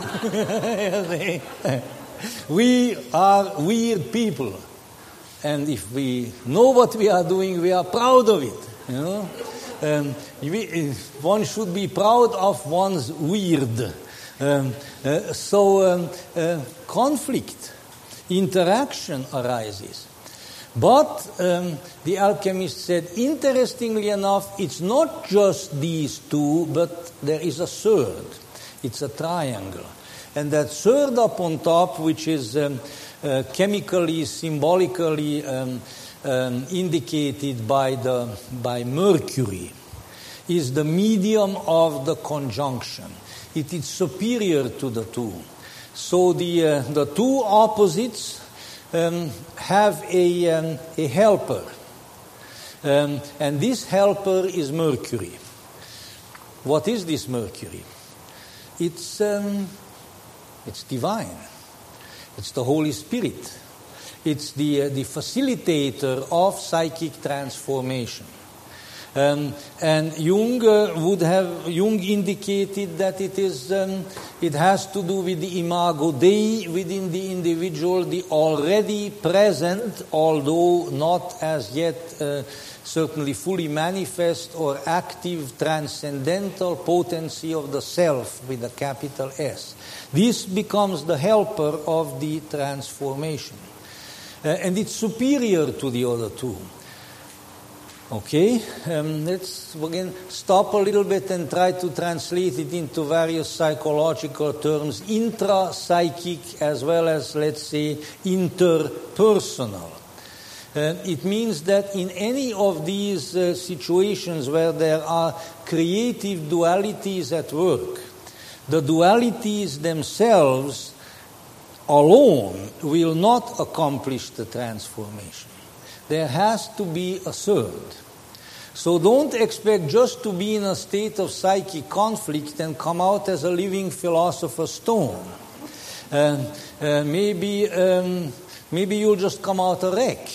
We are weird people, and if we know what we are doing, we are proud of it. You know, um, we, one should be proud of one's weird. Um, uh, so um, uh, conflict, interaction arises. But um, the alchemist said, interestingly enough, it's not just these two, but there is a third. It's a triangle. And that third up on top, which is um, uh, chemically, symbolically um, um, indicated by the by Mercury, is the medium of the conjunction. It is superior to the two. So the uh, the two opposites um, have a um, a helper, um, and this helper is Mercury. What is this Mercury? It's um, It's divine. It's the Holy Spirit. It's the uh, the facilitator of psychic transformation. Um, and Jung uh, would have Jung indicated that it is um, it has to do with the imago Dei within the individual, the already present, although not as yet uh, certainly fully manifest or active transcendental potency of the self with a capital S. This becomes the helper of the transformation. Uh, and it's superior to the other two. Okay, um, let's again stop a little bit and try to translate it into various psychological terms, intra-psychic as well as, let's say, interpersonal. Uh, it means that in any of these uh, situations where there are creative dualities at work, the dualities themselves alone will not accomplish the transformation. There has to be a third. So don't expect just to be in a state of psychic conflict and come out as a living philosopher's stone. Uh, uh, maybe, um, maybe you'll just come out a wreck.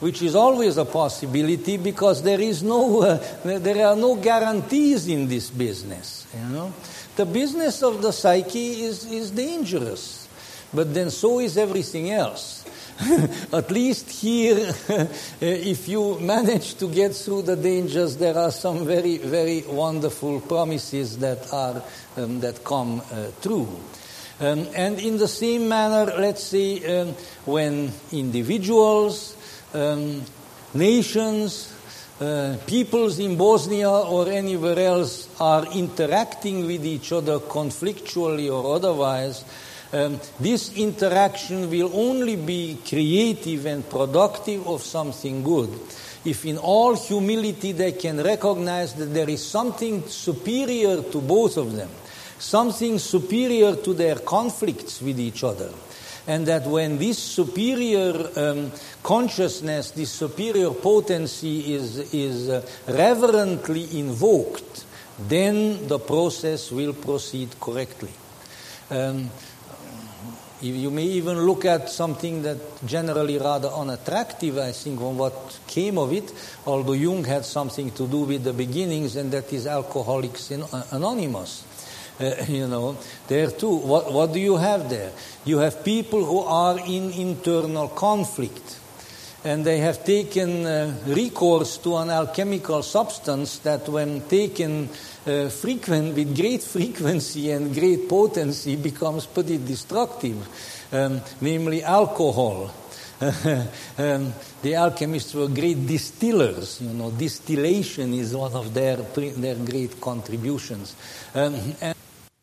which is always a possibility because there is no, uh, there are no guarantees in this business. You know, the business of the psyche is, is dangerous, but then so is everything else. At least here, if you manage to get through the dangers, there are some very, very wonderful promises that are um, that come uh, true. Um, and in the same manner, let's say, um, when individuals, um, nations, uh, peoples in Bosnia or anywhere else are interacting with each other conflictually or otherwise, um, this interaction will only be creative and productive of something good if in all humility they can recognize that there is something superior to both of them, something superior to their conflicts with each other. And that when this superior um, consciousness, this superior potency is, is uh, reverently invoked, then the process will proceed correctly. Um, you may even look at something that generally rather unattractive, I think, on what came of it, although Jung had something to do with the beginnings, and that is Alcoholics Anonymous. Uh, you know, there too, what, what do you have there? You have people who are in internal conflict, and they have taken uh, recourse to an alchemical substance that, when taken uh, frequent with great frequency and great potency, becomes pretty destructive, um, namely alcohol. um, the alchemists were great distillers. You know, distillation is one of their their great contributions. Um, and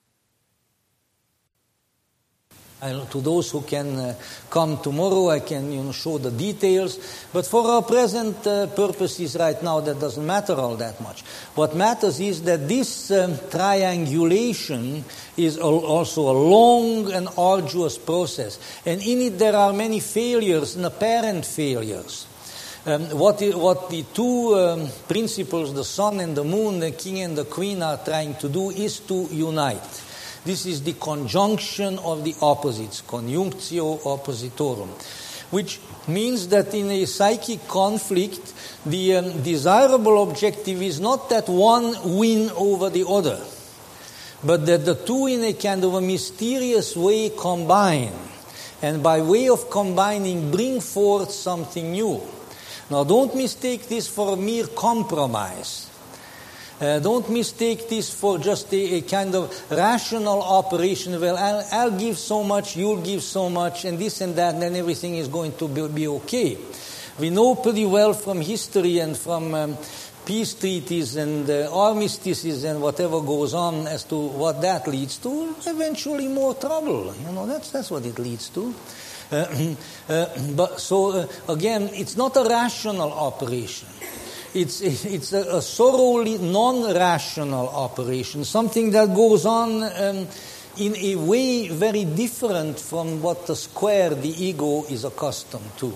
I, to those who can uh, come tomorrow, I can you know show the details. But for our present uh, purposes right now, that doesn't matter all that much. What matters is that this um, triangulation is also a long and arduous process. And in it there are many failures and apparent failures. Um, what, is, what the two um, principles, the sun and the moon, the king and the queen, are trying to do is to unite. This is the conjunction of the opposites, conjunctio oppositorum, which means that in a psychic conflict, the um, desirable objective is not that one win over the other, but that the two in a kind of a mysterious way combine, and by way of combining bring forth something new. Now, don't mistake this for a mere compromise. Uh, don't mistake this for just a, a kind of rational operation. Well, I'll, I'll give so much, you'll give so much, and this and that, and then everything is going to be, be okay. We know pretty well from history and from um, peace treaties and uh, armistices and whatever goes on as to what that leads to. Eventually more trouble. You know, that's, that's what it leads to. Uh, uh, but so, uh, again, it's not a rational operation. It's, it's a, a thoroughly non-rational operation, something that goes on um, in a way very different from what the square, the ego, is accustomed to.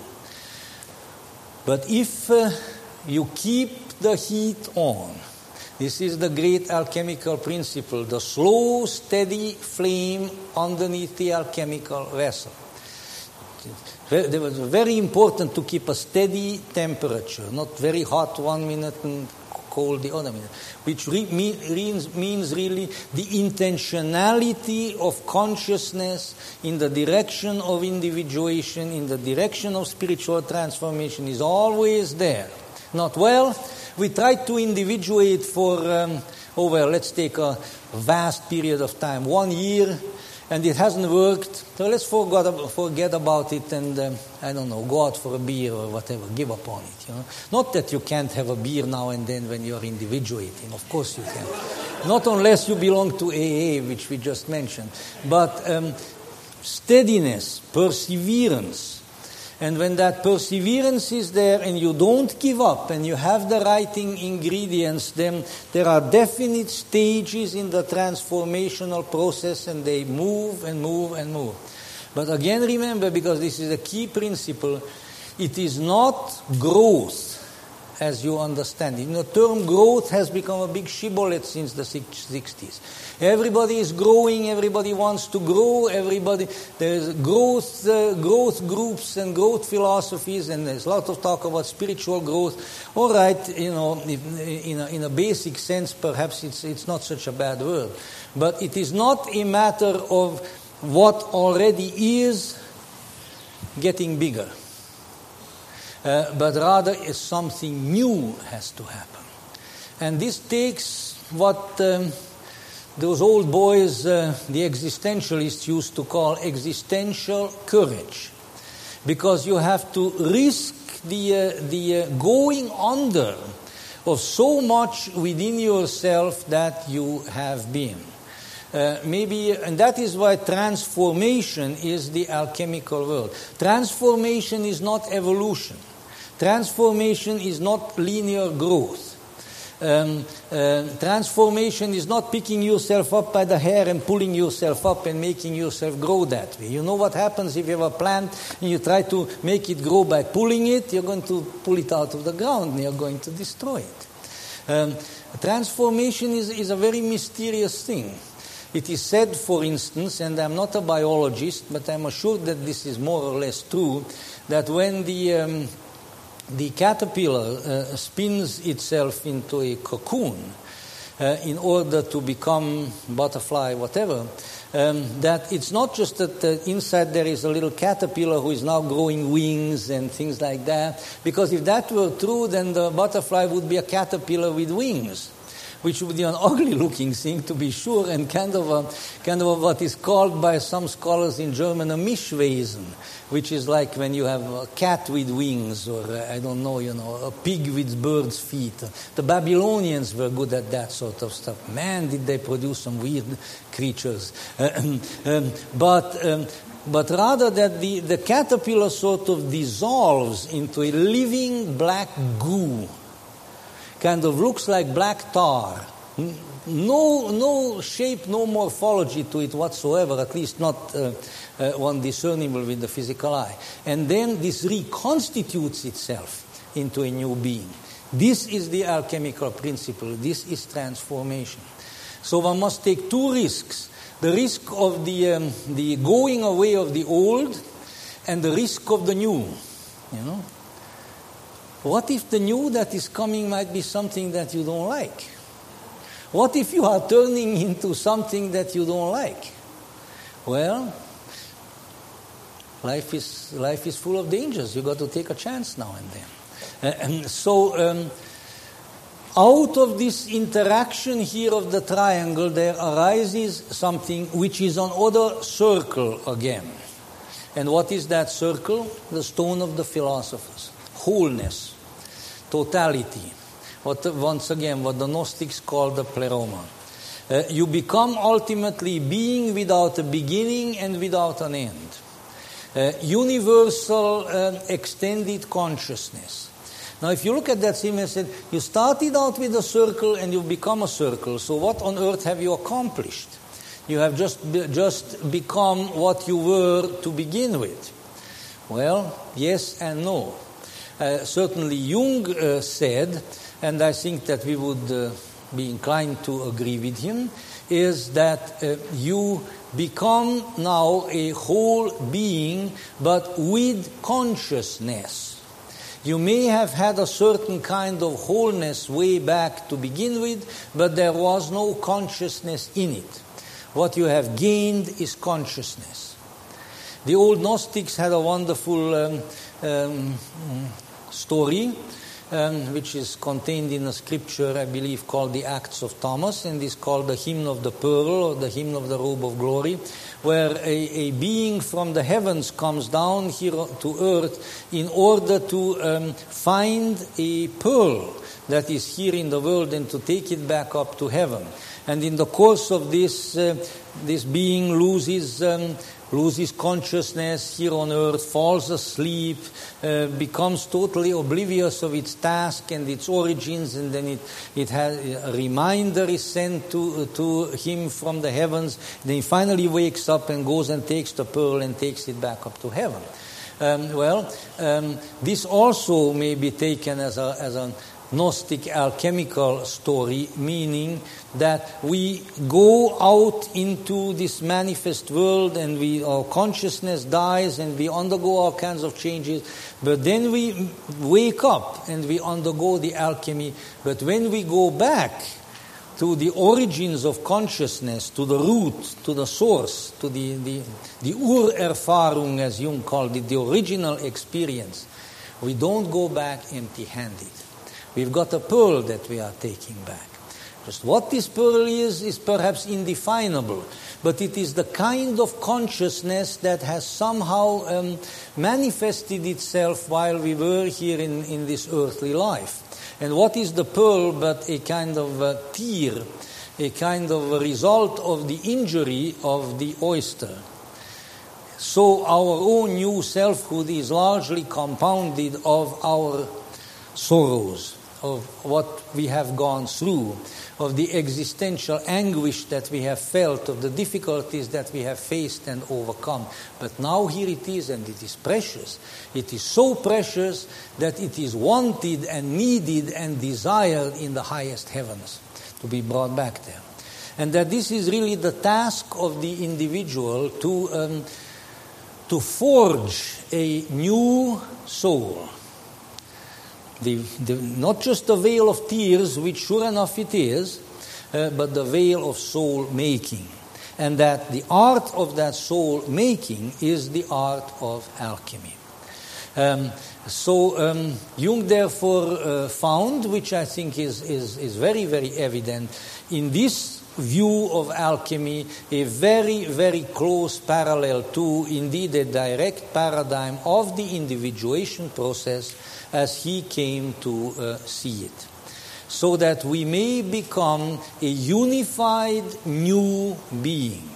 But if uh, you keep the heat on, this is the great alchemical principle, the slow, steady flame underneath the alchemical vessel. It was very important to keep a steady temperature, not very hot one minute and cold the other minute, which re- means, means really the intentionality of consciousness in the direction of individuation, in the direction of spiritual transformation is always there. Not, well, we try to individuate for, um, oh well, let's take a vast period of time, one year, and it hasn't worked, so let's forget, forget about it and, um, I don't know, go out for a beer or whatever, give up on it, you know. Not that you can't have a beer now and then when you're individuating, of course you can. Not unless you belong to A A, which we just mentioned. But um, steadiness, perseverance, and when that perseverance is there and you don't give up and you have the right ingredients, then there are definite stages in the transformational process and they move and move and move. But again, remember, because this is a key principle, it is not growth as you understand it. You know, term growth has become a big shibboleth since the sixties. Everybody is growing, everybody wants to grow, everybody, there's growth, uh, growth groups and growth philosophies, and there's a lot of talk about spiritual growth. All right, you know, in a, in a basic sense, perhaps it's, it's not such a bad word. But it is not a matter of what already is getting bigger. Uh, but rather is something new has to happen. And this takes what um, those old boys, uh, the existentialists, used to call existential courage. Because you have to risk the, uh, the uh, going under of so much within yourself that you have been. Uh, maybe, and that is why transformation is the alchemical word. Transformation is not evolution. Transformation is not linear growth. Um, uh, transformation is not picking yourself up by the hair and pulling yourself up and making yourself grow that way. You know what happens if you have a plant and you try to make it grow by pulling it? You're going to pull it out of the ground and you're going to destroy it. Um, transformation is, is a very mysterious thing. It is said, for instance, and I'm not a biologist, but I'm assured that this is more or less true, that when the um, the caterpillar uh, spins itself into a cocoon uh, in order to become butterfly, whatever, um, that it's not just that uh, inside there is a little caterpillar who is now growing wings and things like that, because if that were true, then the butterfly would be a caterpillar with wings, which would be an ugly-looking thing, to be sure, and kind of a, kind of a, what is called by some scholars in German a Mischwesen, which is like when you have a cat with wings, or uh, I don't know, you know, a pig with bird's feet. The Babylonians were good at that sort of stuff. Man, did they produce some weird creatures. Uh, um, but um, but rather that the, the caterpillar sort of dissolves into a living black goo. Kind of looks like black tar. No, no shape, no morphology to it whatsoever, at least not uh, uh, one discernible with the physical eye. And then this reconstitutes itself into a new being. This is the alchemical principle. This is transformation. So one must take two risks. The risk of the, um, the going away of the old and the risk of the new, you know. What if the new that is coming might be something that you don't like? What if you are turning into something that you don't like? Well, life is life is full of dangers. You've got to take a chance now and then. Uh, and so, um, out of this interaction here of the triangle, there arises something which is another circle again. And what is that circle? The stone of the philosophers. Wholeness. Totality, what once again what the Gnostics call the pleroma. Uh, you become ultimately being without a beginning and without an end. Uh, universal uh, extended consciousness. Now if you look at that scene and said, you started out with a circle and you've become a circle, so what on earth have you accomplished? You have just, be, just become what you were to begin with. Well, yes and no. Uh, certainly Jung uh, said, and I think that we would uh, be inclined to agree with him, is that uh, you become now a whole being, but with consciousness. You may have had a certain kind of wholeness way back to begin with, but there was no consciousness in it. What you have gained is consciousness. The old Gnostics had a wonderful um, um, story, um, which is contained in a scripture, I believe, called the Acts of Thomas, and is called the Hymn of the Pearl, or the Hymn of the Robe of Glory, where a, a being from the heavens comes down here to earth in order to um, find a pearl that is here in the world and to take it back up to heaven. And in the course of this, uh, this being loses um, loses consciousness here on earth, falls asleep, uh, becomes totally oblivious of its task and its origins, and then it, it has a reminder is sent to, to him from the heavens. Then he finally wakes up and goes and takes the pearl and takes it back up to heaven. Um, well, um, this also may be taken as a, as a Gnostic alchemical story, meaning that we go out into this manifest world and we, our consciousness dies and we undergo all kinds of changes, but then we wake up and we undergo the alchemy. But when we go back to the origins of consciousness, to the root, to the source, to the, the, the Urerfahrung, as Jung called it, the original experience, we don't go back empty-handed. We've got a pearl that we are taking back. Just what this pearl is, is perhaps indefinable, but it is the kind of consciousness that has somehow um, manifested itself while we were here in, in this earthly life. And what is the pearl but a kind of a tear, a kind of a result of the injury of the oyster? So our own new selfhood is largely compounded of our sorrows, of what we have gone through, of the existential anguish that we have felt, of the difficulties that we have faced and overcome. But now here it is, and it is precious. It is so precious that it is wanted and needed and desired in the highest heavens to be brought back there. And that this is really the task of the individual to, um, to forge a new soul. The, the, not just the veil of tears, which sure enough it is, uh, but the veil of soul making. And that the art of that soul making is the art of alchemy. Um, so um, Jung therefore uh, found, which I think is, is, is very, very evident, in this view of alchemy, a very, very close parallel to, indeed a direct paradigm of the individuation process as he came to uh, see it. So that we may become a unified new being.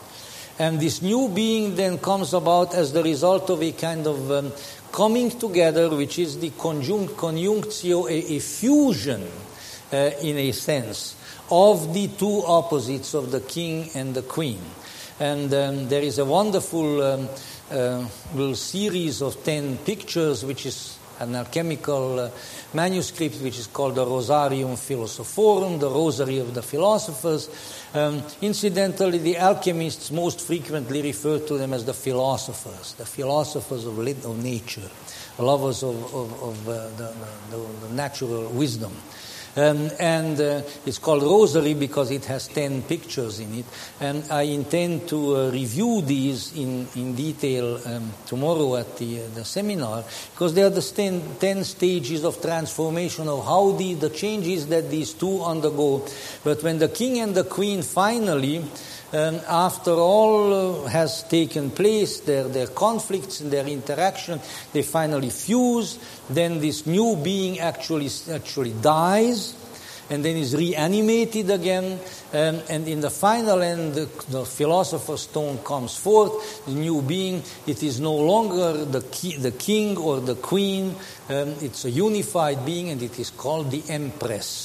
And this new being then comes about as the result of a kind of um, coming together, which is the conjunct, conjunctio, a, a fusion, uh, in a sense, of the two opposites of the king and the queen. And um, there is a wonderful um, uh, little series of ten pictures, which is an alchemical uh, manuscript, which is called the Rosarium Philosophorum, the Rosary of the Philosophers. Um, incidentally, the alchemists most frequently refer to them as the philosophers, the philosophers of, lit- of nature, lovers of, of, of uh, the, the, the natural wisdom. Um, and uh, it's called Rosary because it has ten pictures in it. And I intend to uh, review these in, in detail um, tomorrow at the, uh, the seminar, because they are the ten, ten stages of transformation of how the, the changes that these two undergo. But when the king and the queen finally, um, after all uh, has taken place, their, their conflicts and their interaction, they finally fuse, then this new being actually, actually dies, and then is reanimated again, um, and in the final end, the, the philosopher's stone comes forth, the new being. It is no longer the, ki- the king or the queen, um, it's a unified being, and it is called the Empress.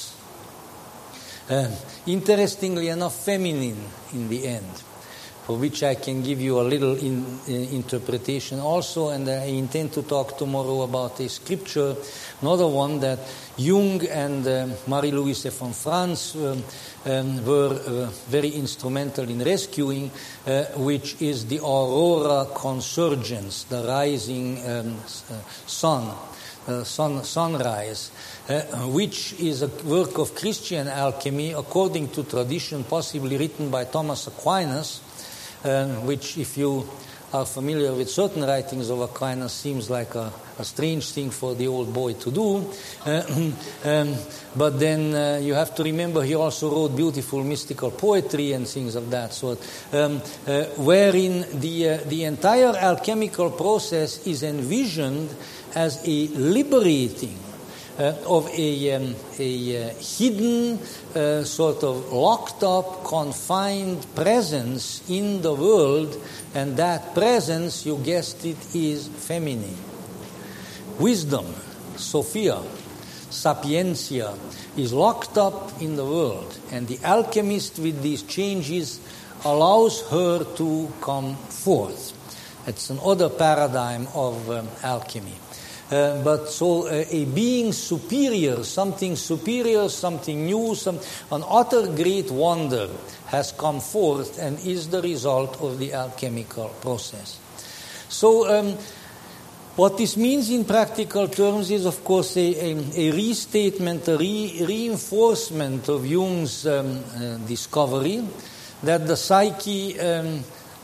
Uh, interestingly enough, feminine in the end, for which I can give you a little in, uh, interpretation also, and I intend to talk tomorrow about a scripture, another one that Jung and uh, Marie-Louise von Franz um, um, were uh, very instrumental in rescuing, uh, which is the Aurora Consurgens, the rising um, uh, sun. Uh, sun, sunrise, uh, which is a work of Christian alchemy, according to tradition, possibly written by Thomas Aquinas, uh, which, if you are familiar with certain writings of Aquinas, seems like a, a strange thing for the old boy to do. Uh, um, but then uh, you have to remember he also wrote beautiful mystical poetry and things of that sort, um, uh, wherein the, uh, the entire alchemical process is envisioned as a liberating uh, of a, um, a uh, hidden, uh, sort of locked up, confined presence in the world, and that presence, you guessed it, is feminine. Wisdom, Sophia, sapientia, is locked up in the world, and the alchemist with these changes allows her to come forth. it's another paradigm of um, alchemy. Uh, but so uh, a being superior, something superior, something new, some, an utter great wonder has come forth and is the result of the alchemical process. So um, what this means in practical terms is, of course, a, a, a restatement, a re- reinforcement of Jung's um, uh, discovery that the psyche um,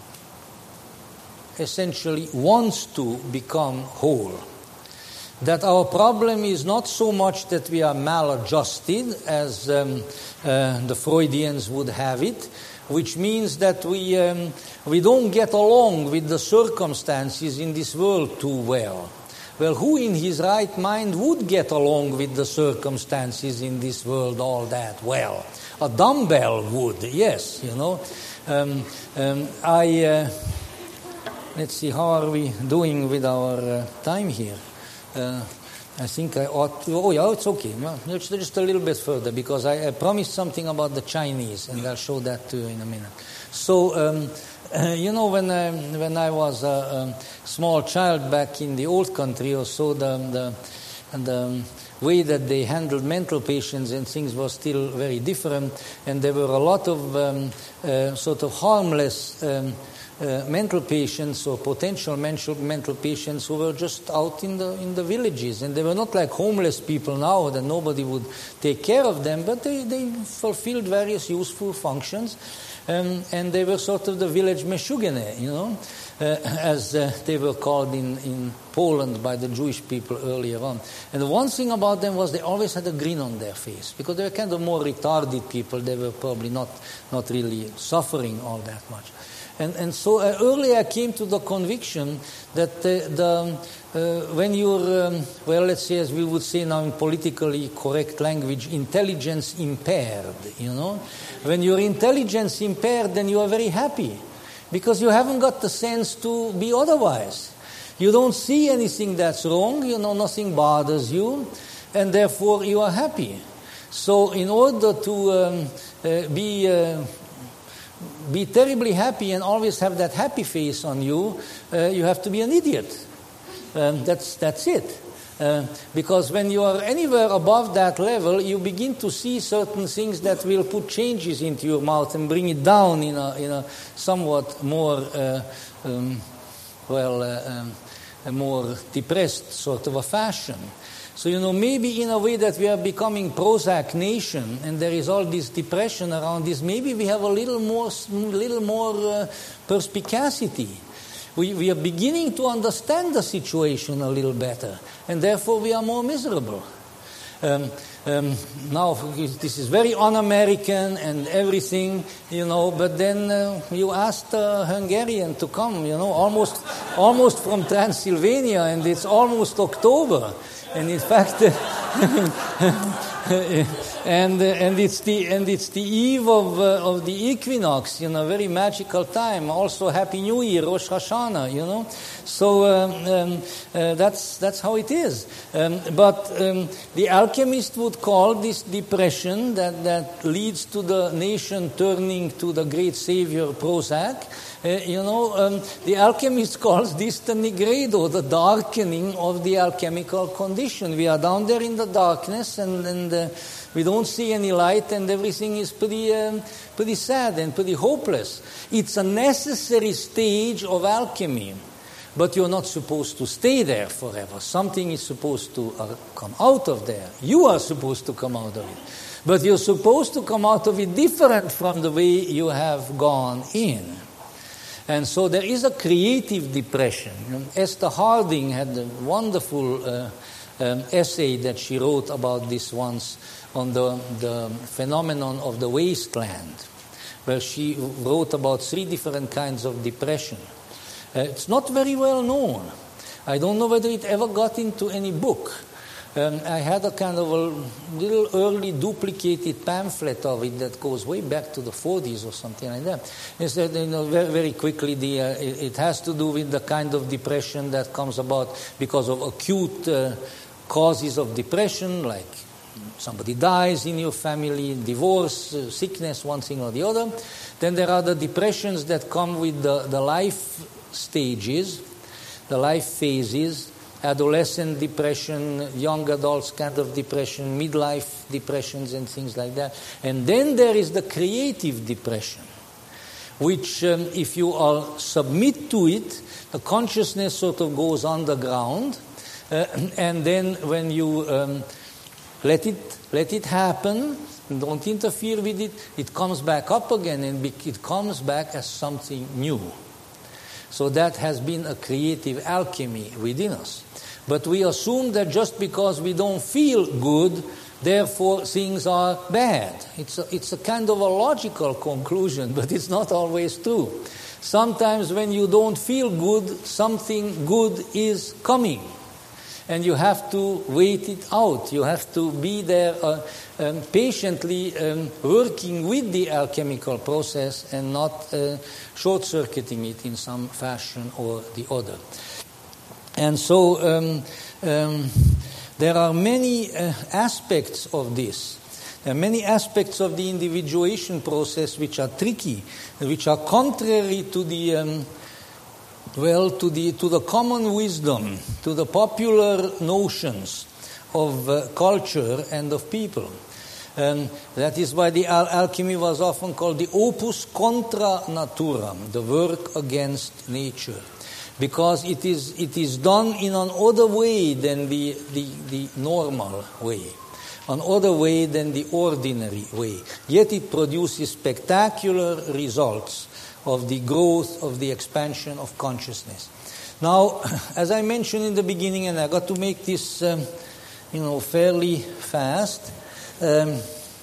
essentially wants to become whole. That our problem is not so much that we are maladjusted, as um, uh, the Freudians would have it, which means that we um, we don't get along with the circumstances in this world too well. Well, who in his right mind would get along with the circumstances in this world all that well? A dumbbell would, yes, you know. Um, um, I uh, let's see, how are we doing with our uh, time here? Uh, I think I ought to, oh yeah, it's okay. Well, just, just a little bit further, because I, I promised something about the Chinese, and I'll show that to you in a minute. So, um, uh, you know, when I, when I was a, a small child back in the old country or so, the, the, the way that they handled mental patients and things was still very different, and there were a lot of um, uh, sort of harmless um, Uh, mental patients or potential mental, mental patients who were just out in the in the villages, and they were not like homeless people now that nobody would take care of them, but they, they fulfilled various useful functions, um, and they were sort of the village meshugene, you know, uh, as uh, they were called in, in Poland by the Jewish people earlier on. And the one thing about them was they always had a grin on their face, because they were kind of more retarded people. They were probably not, not really suffering all that much. And and so uh, earlier I came to the conviction that uh, the uh, when you're, um, well, let's say, as we would say now in politically correct language, intelligence impaired, you know. When you're intelligence impaired, then you are very happy, because you haven't got the sense to be otherwise. You don't see anything that's wrong, you know, nothing bothers you, and therefore you are happy. So in order to um, uh, be... Uh, Be terribly happy and always have that happy face on you, uh, you have to be an idiot. Um, that's that's it. Uh, because when you are anywhere above that level, you begin to see certain things that will put changes into your mouth and bring it down in a in a somewhat more uh, um, well uh, um, a more depressed sort of a fashion. So, you know, maybe in a way that we are becoming Prozac nation, and there is all this depression around this, maybe we have a little more, little more uh, perspicacity. We, we are beginning to understand the situation a little better, and therefore we are more miserable. Um, um, now, this is very un-American and everything, you know, but then uh, you asked a Hungarian to come, you know, almost, almost from Transylvania, and it's almost October. And in fact, and uh, and it's the and it's the eve of uh, of the equinox, you know, very magical time. Also, Happy New Year, Rosh Hashanah, you know. So um, um, uh, that's that's how it is. Um, but um, the alchemist would call this depression that that leads to the nation turning to the great savior Prozac. Uh, you know, um, the alchemist calls this the nigredo, the darkening of the alchemical condition. We are down there in the darkness, and, and uh, we don't see any light, and everything is pretty, um, pretty sad and pretty hopeless. It's a necessary stage of alchemy, but you're not supposed to stay there forever. Something is supposed to uh, come out of there. You are supposed to come out of it. But you're supposed to come out of it different from the way you have gone in. And so there is a creative depression. Esther Harding had a wonderful uh, um, essay that she wrote about this once on the, the phenomenon of the wasteland, where she wrote about three different kinds of depression. Uh, it's not very well known. I don't know whether it ever got into any book. Um, I had a kind of a little early duplicated pamphlet of it that goes way back to the forties or something like that. It said, you know, very, very quickly, the, uh, it, it has to do with the kind of depression that comes about because of acute uh, causes of depression, like somebody dies in your family, divorce, uh, sickness, one thing or the other. Then there are the depressions that come with the, the life stages, the life phases, adolescent depression, young adults kind of depression, midlife depressions and things like that. And then there is the creative depression, which um, if you all submit to it, the consciousness sort of goes underground, uh, and then when you um, let it let it happen, don't interfere with it, it comes back up again, and it comes back as something new. So that has been a creative alchemy within us. But we assume that just because we don't feel good, therefore things are bad. It's a, it's a kind of a logical conclusion, but it's not always true. Sometimes when you don't feel good, something good is coming. And you have to wait it out. You have to be there uh, um, patiently um, working with the alchemical process and not uh, short-circuiting it in some fashion or the other. And so um, um, there are many uh, aspects of this. There are many aspects of the individuation process which are tricky, which are contrary to the um, well, to the to the common wisdom, to the popular notions of uh, culture and of people. And that is why the al- alchemy was often called the opus contra naturam, the work against nature, because it is it is done in an other way than the the, the normal way, an other way than the ordinary way. Yet it produces spectacular results of the growth, of the expansion of consciousness. Now, as I mentioned in the beginning, and I got to make this, um, you know, fairly fast, um,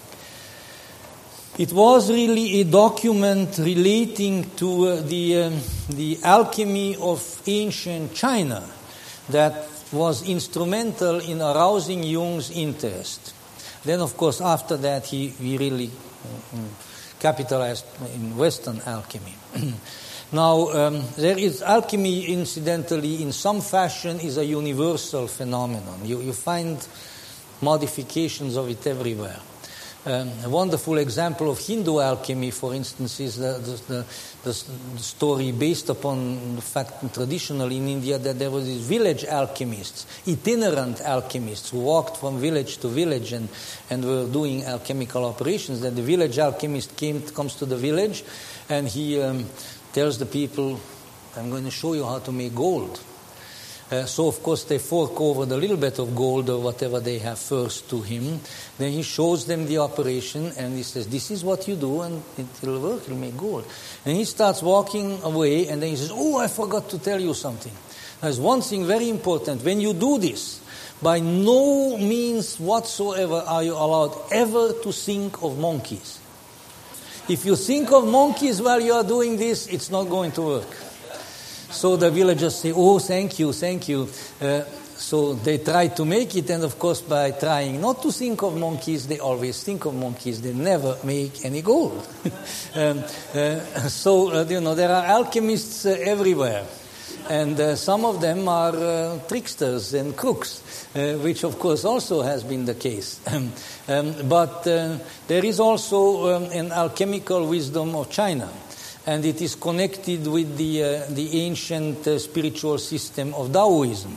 it was really a document relating to uh, the um, the alchemy of ancient China that was instrumental in arousing Jung's interest. Then, of course, after that, he, he really uh, capitalized in Western alchemy. Now, um, there is alchemy, incidentally, in some fashion, is a universal phenomenon. You, you find modifications of it everywhere. Um, a wonderful example of Hindu alchemy, for instance, is the, the, the, the story based upon the fact traditionally in India that there were these village alchemists, itinerant alchemists, who walked from village to village and, and were doing alchemical operations. Then the village alchemist came, comes to the village and he um, tells the people, I'm going to show you how to make gold. Uh, so, of course, they fork over the little bit of gold or whatever they have first to him. Then he shows them the operation and he says, this is what you do and it will work, it will make gold. And he starts walking away and then he says, oh, I forgot to tell you something. There's one thing very important. When you do this, by no means whatsoever are you allowed ever to think of monkeys. If you think of monkeys while you are doing this, it's not going to work. So the villagers say, oh, thank you, thank you. Uh, so they try to make it, and of course by trying not to think of monkeys, they always think of monkeys. They never make any gold. um, uh, so, uh, you know, there are alchemists uh, everywhere. And uh, some of them are uh, tricksters and crooks, uh, which of course also has been the case. um, but uh, there is also um, an alchemical wisdom of China. And it is connected with the uh, the ancient uh, spiritual system of Taoism.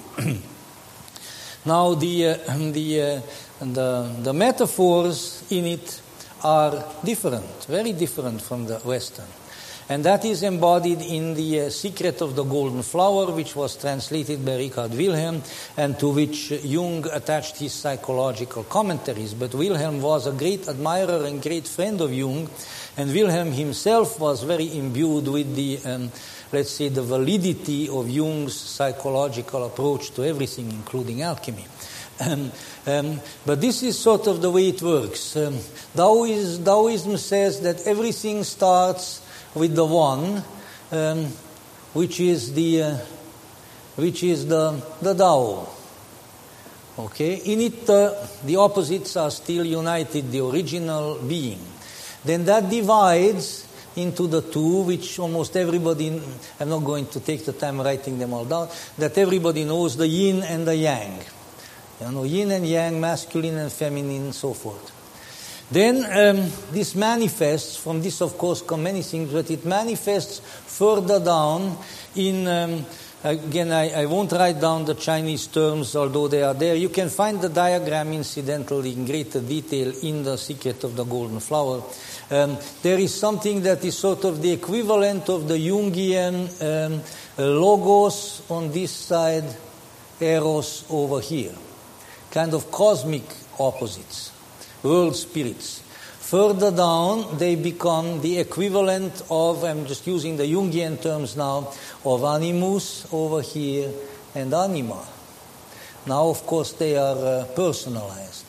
Now, the uh, the, uh, the the metaphors in it are different, very different from the Western, and that is embodied in the uh, Secret of the Golden Flower, which was translated by Richard Wilhelm, and to which Jung attached his psychological commentaries. But Wilhelm was a great admirer and great friend of Jung. And Wilhelm himself was very imbued with the, um, let's say, the validity of Jung's psychological approach to everything, including alchemy. Um, um, but this is sort of the way it works. Um, Taoism, Taoism says that everything starts with the one, um, which is the, uh, which is the the Tao. Okay, in it uh, the opposites are still united, the original being. Then that divides into the two, which almost everybody, I'm not going to take the time writing them all down, that everybody knows, the yin and the yang. You know, yin and yang, masculine and feminine, and so forth. Then um, this manifests, from this of course come many things, but it manifests further down in, um, again I, I won't write down the Chinese terms, although they are there. You can find the diagram incidentally in greater detail in The Secret of the Golden Flower. Um, there is something that is sort of the equivalent of the Jungian um, logos on this side, eros over here. Kind of cosmic opposites, world spirits. Further down, they become the equivalent of, I'm just using the Jungian terms now, of animus over here and anima. Now, of course, they are uh, personalized.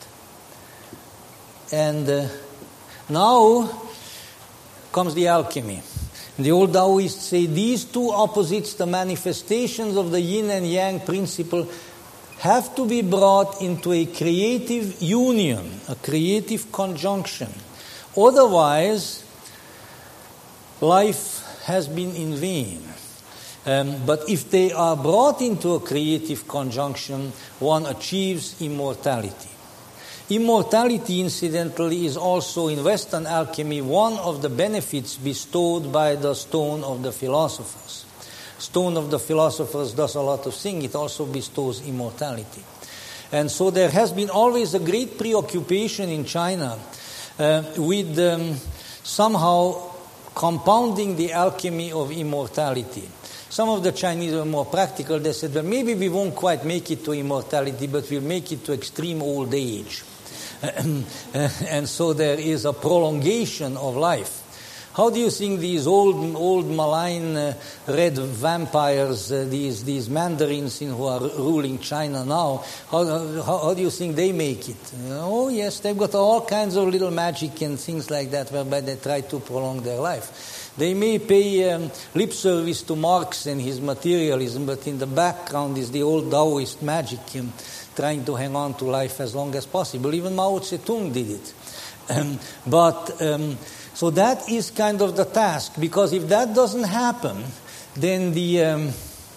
And uh, now comes the alchemy. The old Taoists say these two opposites, the manifestations of the yin and yang principle, have to be brought into a creative union, a creative conjunction. Otherwise, life has been in vain. Um, but if they are brought into a creative conjunction, one achieves immortality. Immortality, incidentally, is also in Western alchemy one of the benefits bestowed by the stone of the philosophers. Stone of the philosophers does a lot of things. It also bestows immortality. And so there has been always a great preoccupation in China uh, with um, somehow compounding the alchemy of immortality. Some of the Chinese were more practical. They said, well, maybe we won't quite make it to immortality, but we'll make it to extreme old age. And so there is a prolongation of life. How do you think these old, old malign uh, red vampires, uh, these these mandarins in, who are ruling China now, how, how, how do you think they make it? Uh, oh yes, they've got all kinds of little magic and things like that whereby they try to prolong their life. They may pay um, lip service to Marx and his materialism, but in the background is the old Taoist magic, um, trying to hang on to life as long as possible. Even Mao Zedong did it. Um, but... Um, So that is kind of the task, because if that doesn't happen, then the um,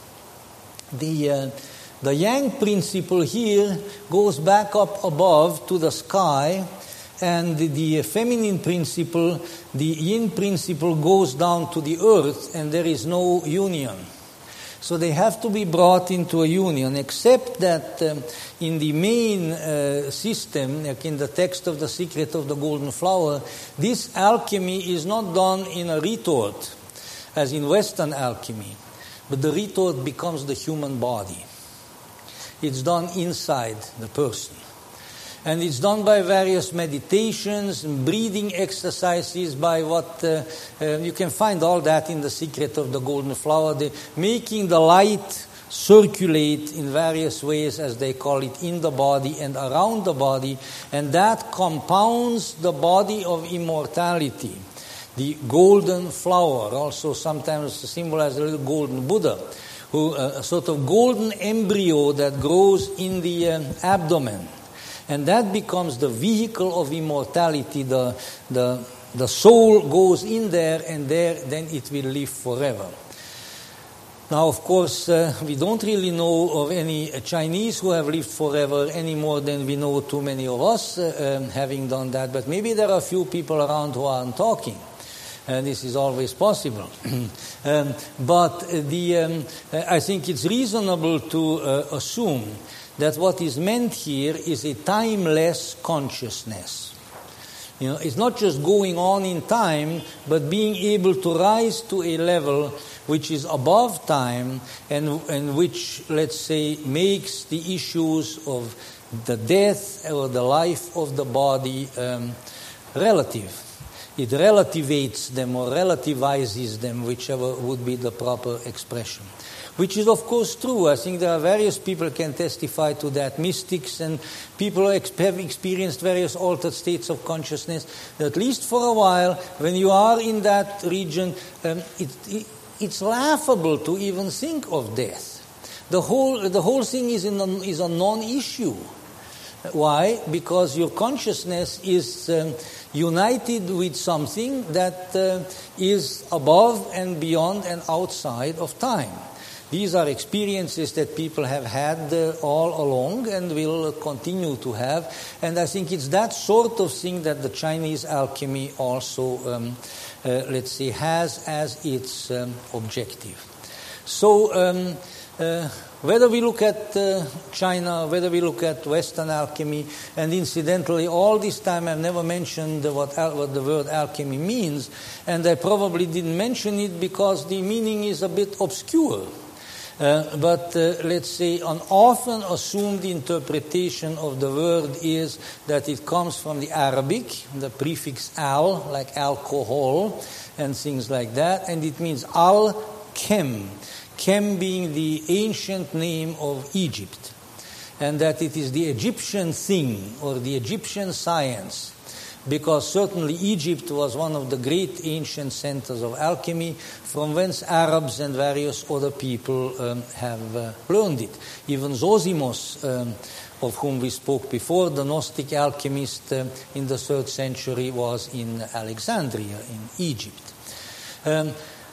the uh, the yang principle here goes back up above to the sky, and the, the feminine principle, the yin principle, goes down to the earth, and there is no union. So they have to be brought into a union, except that um, in the main uh, system, like in the text of The Secret of the Golden Flower, this alchemy is not done in a retort, as in Western alchemy, but the retort becomes the human body. It's done inside the person. And it's done by various meditations, breathing exercises, by what, uh, uh, you can find all that in The Secret of the Golden Flower, the, making the light circulate in various ways, as they call it, in the body and around the body, and that compounds the body of immortality. The golden flower, also sometimes symbolized a little golden Buddha, who uh, a sort of golden embryo that grows in the um, abdomen. And that becomes the vehicle of immortality. The, the, the soul goes in there, and there then it will live forever. Now, of course, uh, we don't really know of any Chinese who have lived forever any more than we know too many of us uh, um, having done that. But maybe there are a few people around who aren't talking. And this is always possible. um, but the, um, I think it's reasonable to uh, assume that what is meant here is a timeless consciousness. You know, it's not just going on in time, but being able to rise to a level which is above time, and, and which, let's say, makes the issues of the death or the life of the body um, relative. It relativates them or relativizes them, whichever would be the proper expression. Which is, of course, true. I think there are various people who can testify to that. Mystics and people who have experienced various altered states of consciousness. At least for a while, when you are in that region, um, it, it, it's laughable to even think of death. The whole the whole thing is in a, is a non-issue. Why? Because your consciousness is um, united with something that uh, is above and beyond and outside of time. these are experiences that people have had uh, all along and will continue to have. And I think it's that sort of thing that the Chinese alchemy also, um, uh, let's say, has as its um, objective. So, um, uh, whether we look at uh, China, whether we look at Western alchemy, and incidentally, all this time I've never mentioned what, al- what the word alchemy means, and I probably didn't mention it because the meaning is a bit obscure. Uh, but uh, let's say an often assumed interpretation of the word is that it comes from the Arabic, the prefix al, like alcohol, and things like that, and it means al-chem. Chem being the ancient name of Egypt, and that it is the Egyptian thing or the Egyptian science, because certainly Egypt was one of the great ancient centers of alchemy, from whence Arabs and various other people um, have uh, learned it. Even Zosimos, um, of whom we spoke before, the Gnostic alchemist uh, in the third century, was in Alexandria, in Egypt. Um,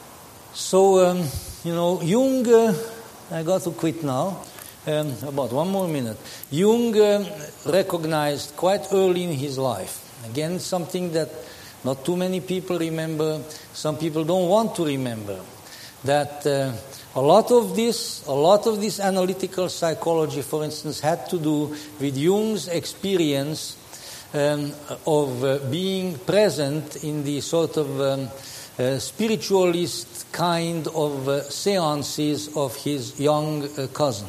so, um, you know, Jung, uh, I got to quit now, um, about one more minute. Jung uh, recognized quite early in his life, again, something that not too many people remember, some people don't want to remember, that uh, a lot of this, a lot of this analytical psychology, for instance, had to do with Jung's experience um, of uh, being present in the sort of um, uh, spiritualist kind of uh, seances of his young uh, cousin,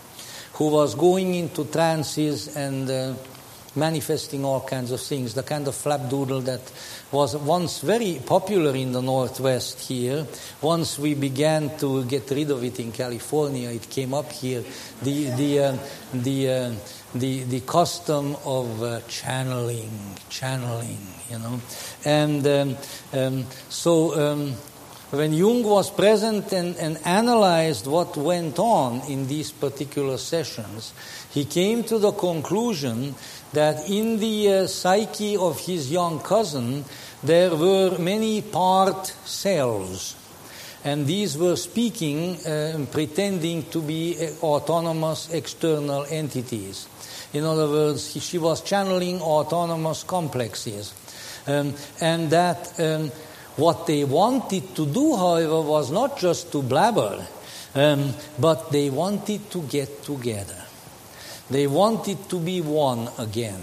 who was going into trances and uh, manifesting all kinds of things, the kind of flapdoodle that was once very popular in the Northwest here. Once we began to get rid of it in California, it came up here, the the uh, the, uh, the the custom of uh, channeling, channeling, you know. And um, um, so um, when Jung was present and, and analyzed what went on in these particular sessions, he came to the conclusion that in the uh, psyche of his young cousin, there were many part selves. And these were speaking, uh, pretending to be uh, autonomous external entities. In other words, he, she was channeling autonomous complexes. Um, and that um, what they wanted to do, however, was not just to blabber, um, but they wanted to get together. They wanted to be one again.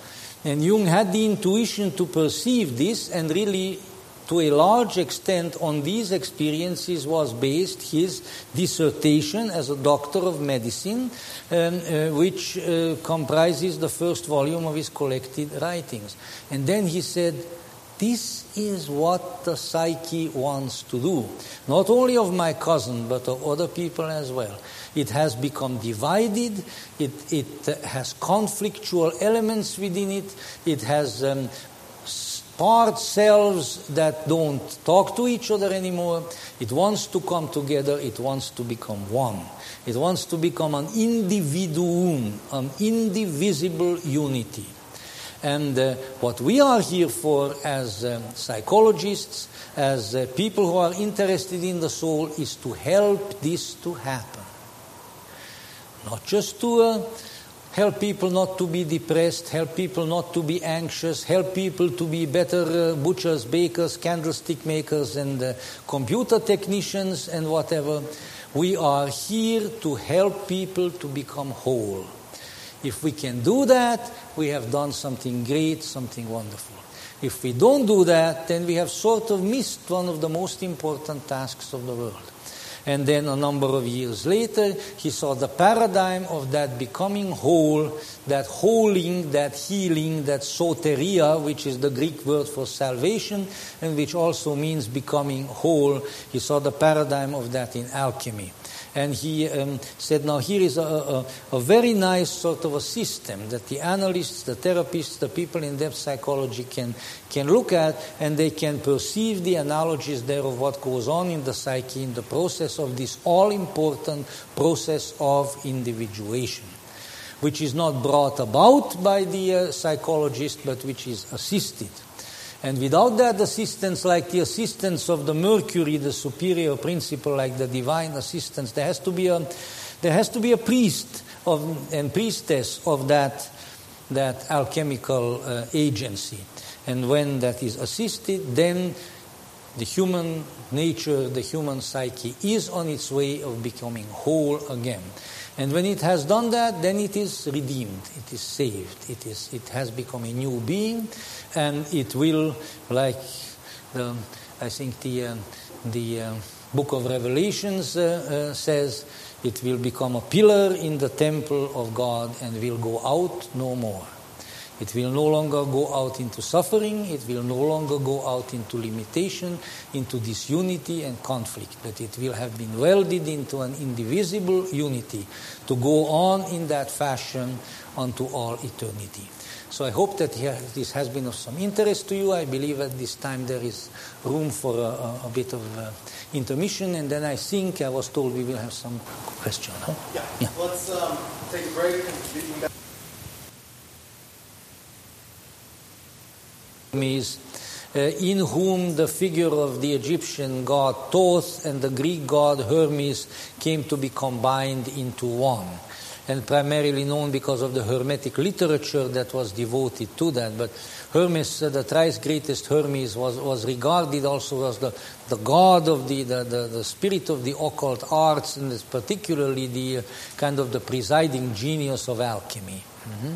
And Jung had the intuition to perceive this, and really, to a large extent, on these experiences was based his dissertation as a doctor of medicine, um, uh, which uh, comprises the first volume of his collected writings. And then he said, this is what the psyche wants to do, not only of my cousin, but of other people as well. It has become divided, it, it has conflictual elements within it, it has um, part selves that don't talk to each other anymore. It wants to come together, it wants to become one. It wants to become an individuum, an indivisible unity. And uh, what we are here for as um, psychologists, as uh, people who are interested in the soul, is to help this to happen. Not just to uh, help people not to be depressed, help people not to be anxious, help people to be better uh, butchers, bakers, candlestick makers, and uh, computer technicians and whatever. We are here to help people to become whole. If we can do that, we have done something great, something wonderful. If we don't do that, then we have sort of missed one of the most important tasks of the world. And then a number of years later, he saw the paradigm of that becoming whole, that holing, that healing, that soteria, which is the Greek word for salvation, and which also means becoming whole. He saw the paradigm of that in alchemy. And he um, said, now here is a, a, a very nice sort of a system that the analysts, the therapists, the people in depth psychology can, can look at, and they can perceive the analogies there of what goes on in the psyche in the process of this all-important process of individuation, which is not brought about by the uh, psychologist, but which is assisted. And without that assistance, like the assistance of the Mercury, the superior principle, like the divine assistance, there has to be a there has to be a priest of and priestess of that that alchemical uh, agency. And when that is assisted, then the human nature, the human psyche is on its way of becoming whole again. And when it has done that, then it is redeemed, it is saved, it is it has become a new being, and it will, like the, I think the uh, the uh, Book of Revelations uh, uh, says, it will become a pillar in the temple of God and will go out no more. It will no longer go out into suffering, it will no longer go out into limitation, into disunity and conflict, but it will have been welded into an indivisible unity to go on in that fashion unto all eternity. So I hope that here, this has been of some interest to you. I believe at this time there is room for a, a, a bit of uh, intermission, and then I think I was told we will have some questions. Huh? Yeah. yeah. Let's um, take a break and be back. Is, uh, in whom the figure of the Egyptian god Thoth and the Greek god Hermes came to be combined into one, and primarily known because of the Hermetic literature that was devoted to that. But Hermes, uh, the thrice greatest Hermes, was, was regarded also as the, the god of the, the, the, the spirit of the occult arts, and particularly the uh, kind of the presiding genius of alchemy. Mm-hmm.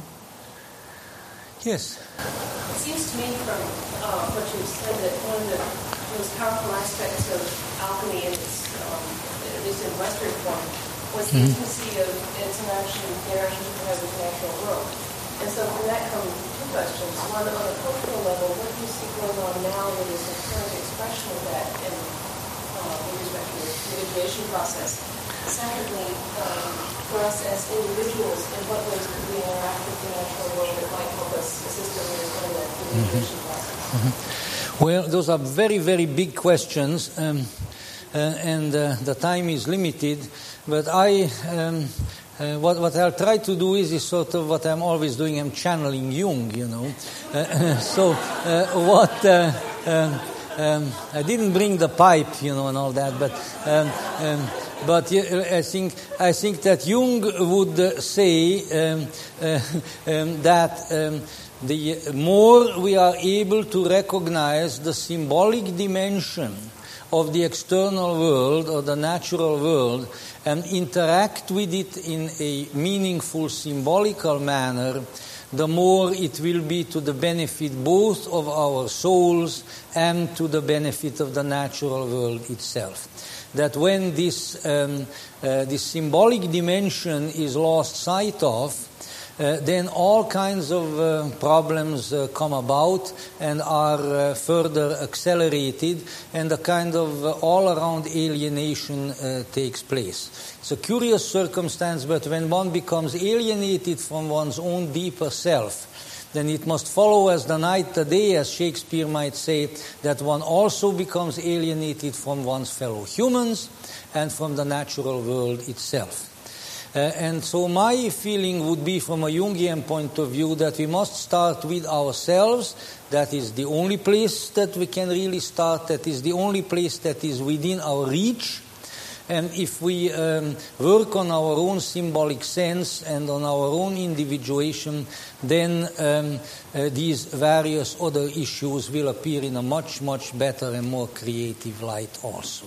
Yes? It seems to me from uh, what you've said that one of the most powerful aspects of alchemy, in its, um, at least in Western form, was the mm-hmm. intimacy of interaction, interaction with the natural world. And so from that come two questions. One, on a cultural level, what do you see going on now that is the current expression of that in, uh, with respect to the individuation process? Secondly, um, for us as individuals, in what ways could we interact with the natural world that might help us assist in understanding that individuation mm-hmm. process? Mm-hmm. Well, those are very, very big questions, um, uh, and uh, the time is limited. But I, um, uh, what, what I'll try to do is, is sort of what I'm always doing. I'm channeling Jung, you know. Uh, so uh, what? Uh, um, um, I didn't bring the pipe, you know, and all that, but. Um, um, But I think I think that Jung would say um, uh, um, that um, the more we are able to recognize the symbolic dimension of the external world or the natural world and interact with it in a meaningful, symbolical manner, the more it will be to the benefit both of our souls and to the benefit of the natural world itself. That when this um, uh, this symbolic dimension is lost sight of, uh, then all kinds of uh, problems uh, come about and are uh, further accelerated, and a kind of uh, all-around alienation uh, takes place. It's a curious circumstance, but when one becomes alienated from one's own deeper self, then it must follow as the night the day, as Shakespeare might say, that one also becomes alienated from one's fellow humans and from the natural world itself. Uh, and so my feeling would be, from a Jungian point of view, that we must start with ourselves. That is the only place that we can really start. That is the only place that is within our reach. And if we um, work on our own symbolic sense and on our own individuation, then um, uh, these various other issues will appear in a much, much better and more creative light also.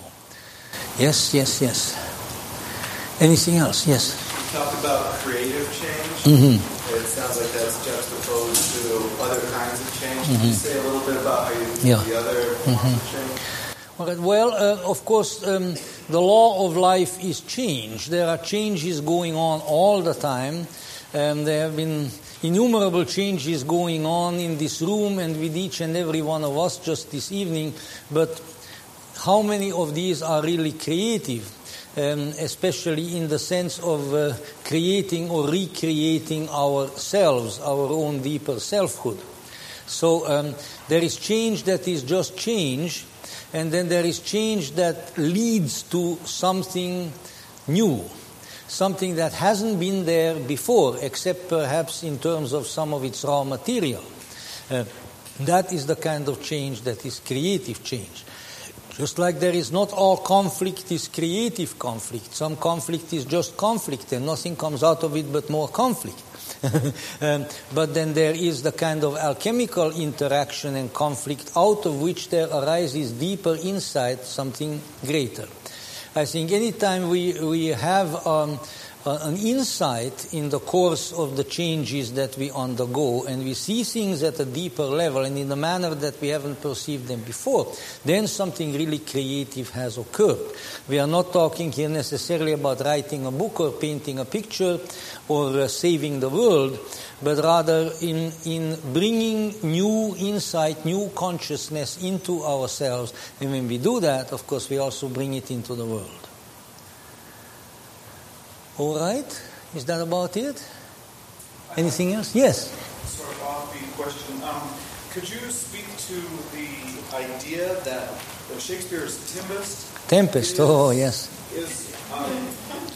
Yes, yes, yes. Anything else? Yes. You talked about creative change. Mm-hmm. It sounds like that's juxtaposed to other kinds of change. Mm-hmm. Can you say a little bit about how you do yeah. the other forms mm-hmm. of change? Okay, well, uh, of course, um, the law of life is change. There are changes going on all the time. Um, there have been innumerable changes going on in this room and with each and every one of us just this evening. But how many of these are really creative, um, especially in the sense of uh, creating or recreating ourselves, our own deeper selfhood? So um, there is change that is just change. And then there is change that leads to something new, something that hasn't been there before, except perhaps in terms of some of its raw material. Uh, That is the kind of change that is creative change. Just like there is not all conflict is creative conflict. Some conflict is just conflict and nothing comes out of it but more conflict. um, but then there is the kind of alchemical interaction and conflict out of which there arises deeper insight, something greater. I think anytime we, we have um, uh, an insight in the course of the changes that we undergo, and we see things at a deeper level and in a manner that we haven't perceived them before, then something really creative has occurred. We are not talking here necessarily about writing a book or painting a picture or uh, saving the world, but rather in, in bringing new insight, new consciousness into ourselves. And when we do that, of course, we also bring it into the world. All right? Is that about it? Anything else? Yes? Sort of offbeat question. Um, could you speak to the idea that Shakespeare's Tempest... Tempest, is, oh, yes. Is, um,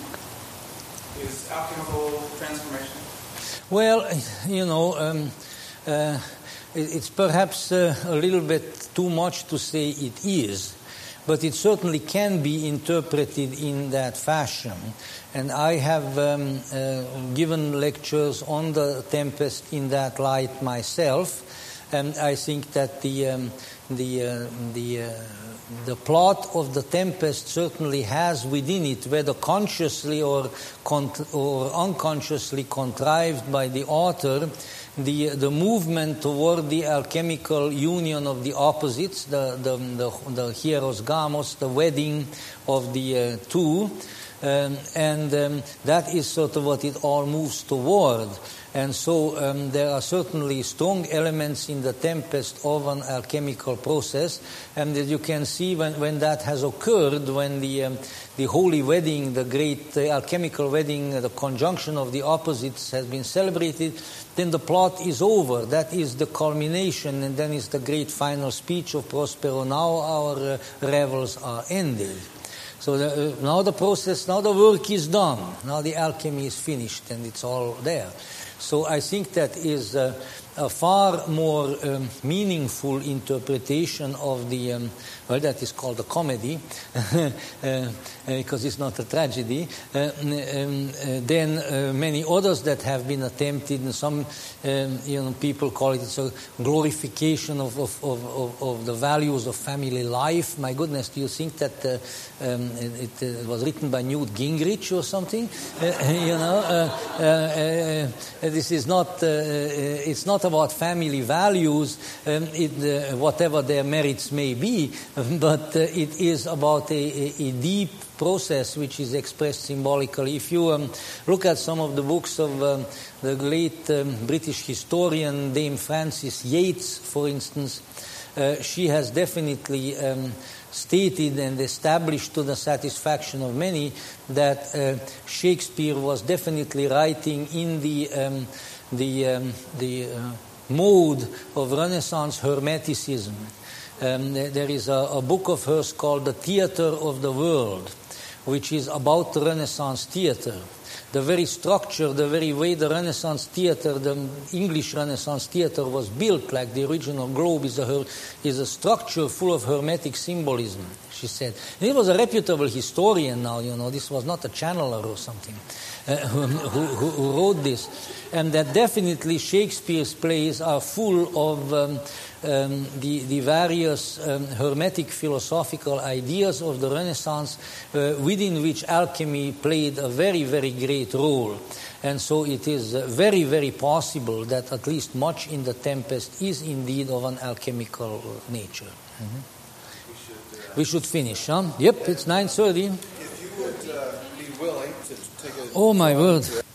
is alchemical transformation? Well, you know, um, uh, it, it's perhaps uh, a little bit too much to say it is, but it certainly can be interpreted in that fashion. And I have um, uh, given lectures on the Tempest in that light myself, and I think that the um, the uh, the uh, the plot of the Tempest certainly has within it, whether consciously or con- or unconsciously contrived by the author, the the movement toward the alchemical union of the opposites, the the the, the hieros gamos, the wedding of the uh, two. Um, and um, that is sort of what it all moves toward. And so um, there are certainly strong elements in the Tempest of an alchemical process, and that you can see when, when that has occurred, when the um, the holy wedding, the great uh, alchemical wedding, uh, the conjunction of the opposites has been celebrated, then the plot is over. That is the culmination, and then is the great final speech of Prospero. Now our uh, revels are ended. So the, uh, now the process, now the work is done. Now the alchemy is finished and it's all there. So I think that is uh, a far more um, meaningful interpretation of the, um, well, that is called a comedy, uh, because it's not a tragedy, uh, um, uh, than uh, many others that have been attempted. And some, um, you know, people call it it's a glorification of, of, of, of the values of family life. My goodness, do you think that uh, um, it, it was written by Newt Gingrich or something? Uh, you know, uh, uh, uh, this is not, uh, it's not about family values, um, it, uh, whatever their merits may be, but uh, it is about a, a, a deep process which is expressed symbolically. If you um, look at some of the books of um, the late um, British historian Dame Frances Yates, for instance, uh, she has definitely um, stated and established to the satisfaction of many that uh, Shakespeare was definitely writing in the um, the um, the uh, mode of Renaissance Hermeticism. Um, there is a, a book of hers called The Theatre of the World, which is about the Renaissance theatre. The very structure, the very way the Renaissance theatre, the English Renaissance theatre was built, like the original globe, is a, is a structure full of hermetic symbolism, she said. And he was a reputable historian now, you know, this was not a channeler or something, uh, who, who, who wrote this. And that definitely Shakespeare's plays are full of um, um, the, the various um, hermetic philosophical ideas of the Renaissance, uh, within which alchemy played a very, very great role. And so it is uh, very, very possible that at least much in the Tempest is indeed of an alchemical nature. Mm-hmm. We, should, uh, we should finish, huh? Yep, it's nine thirty. If you would uh, be willing to take a... Oh, my word.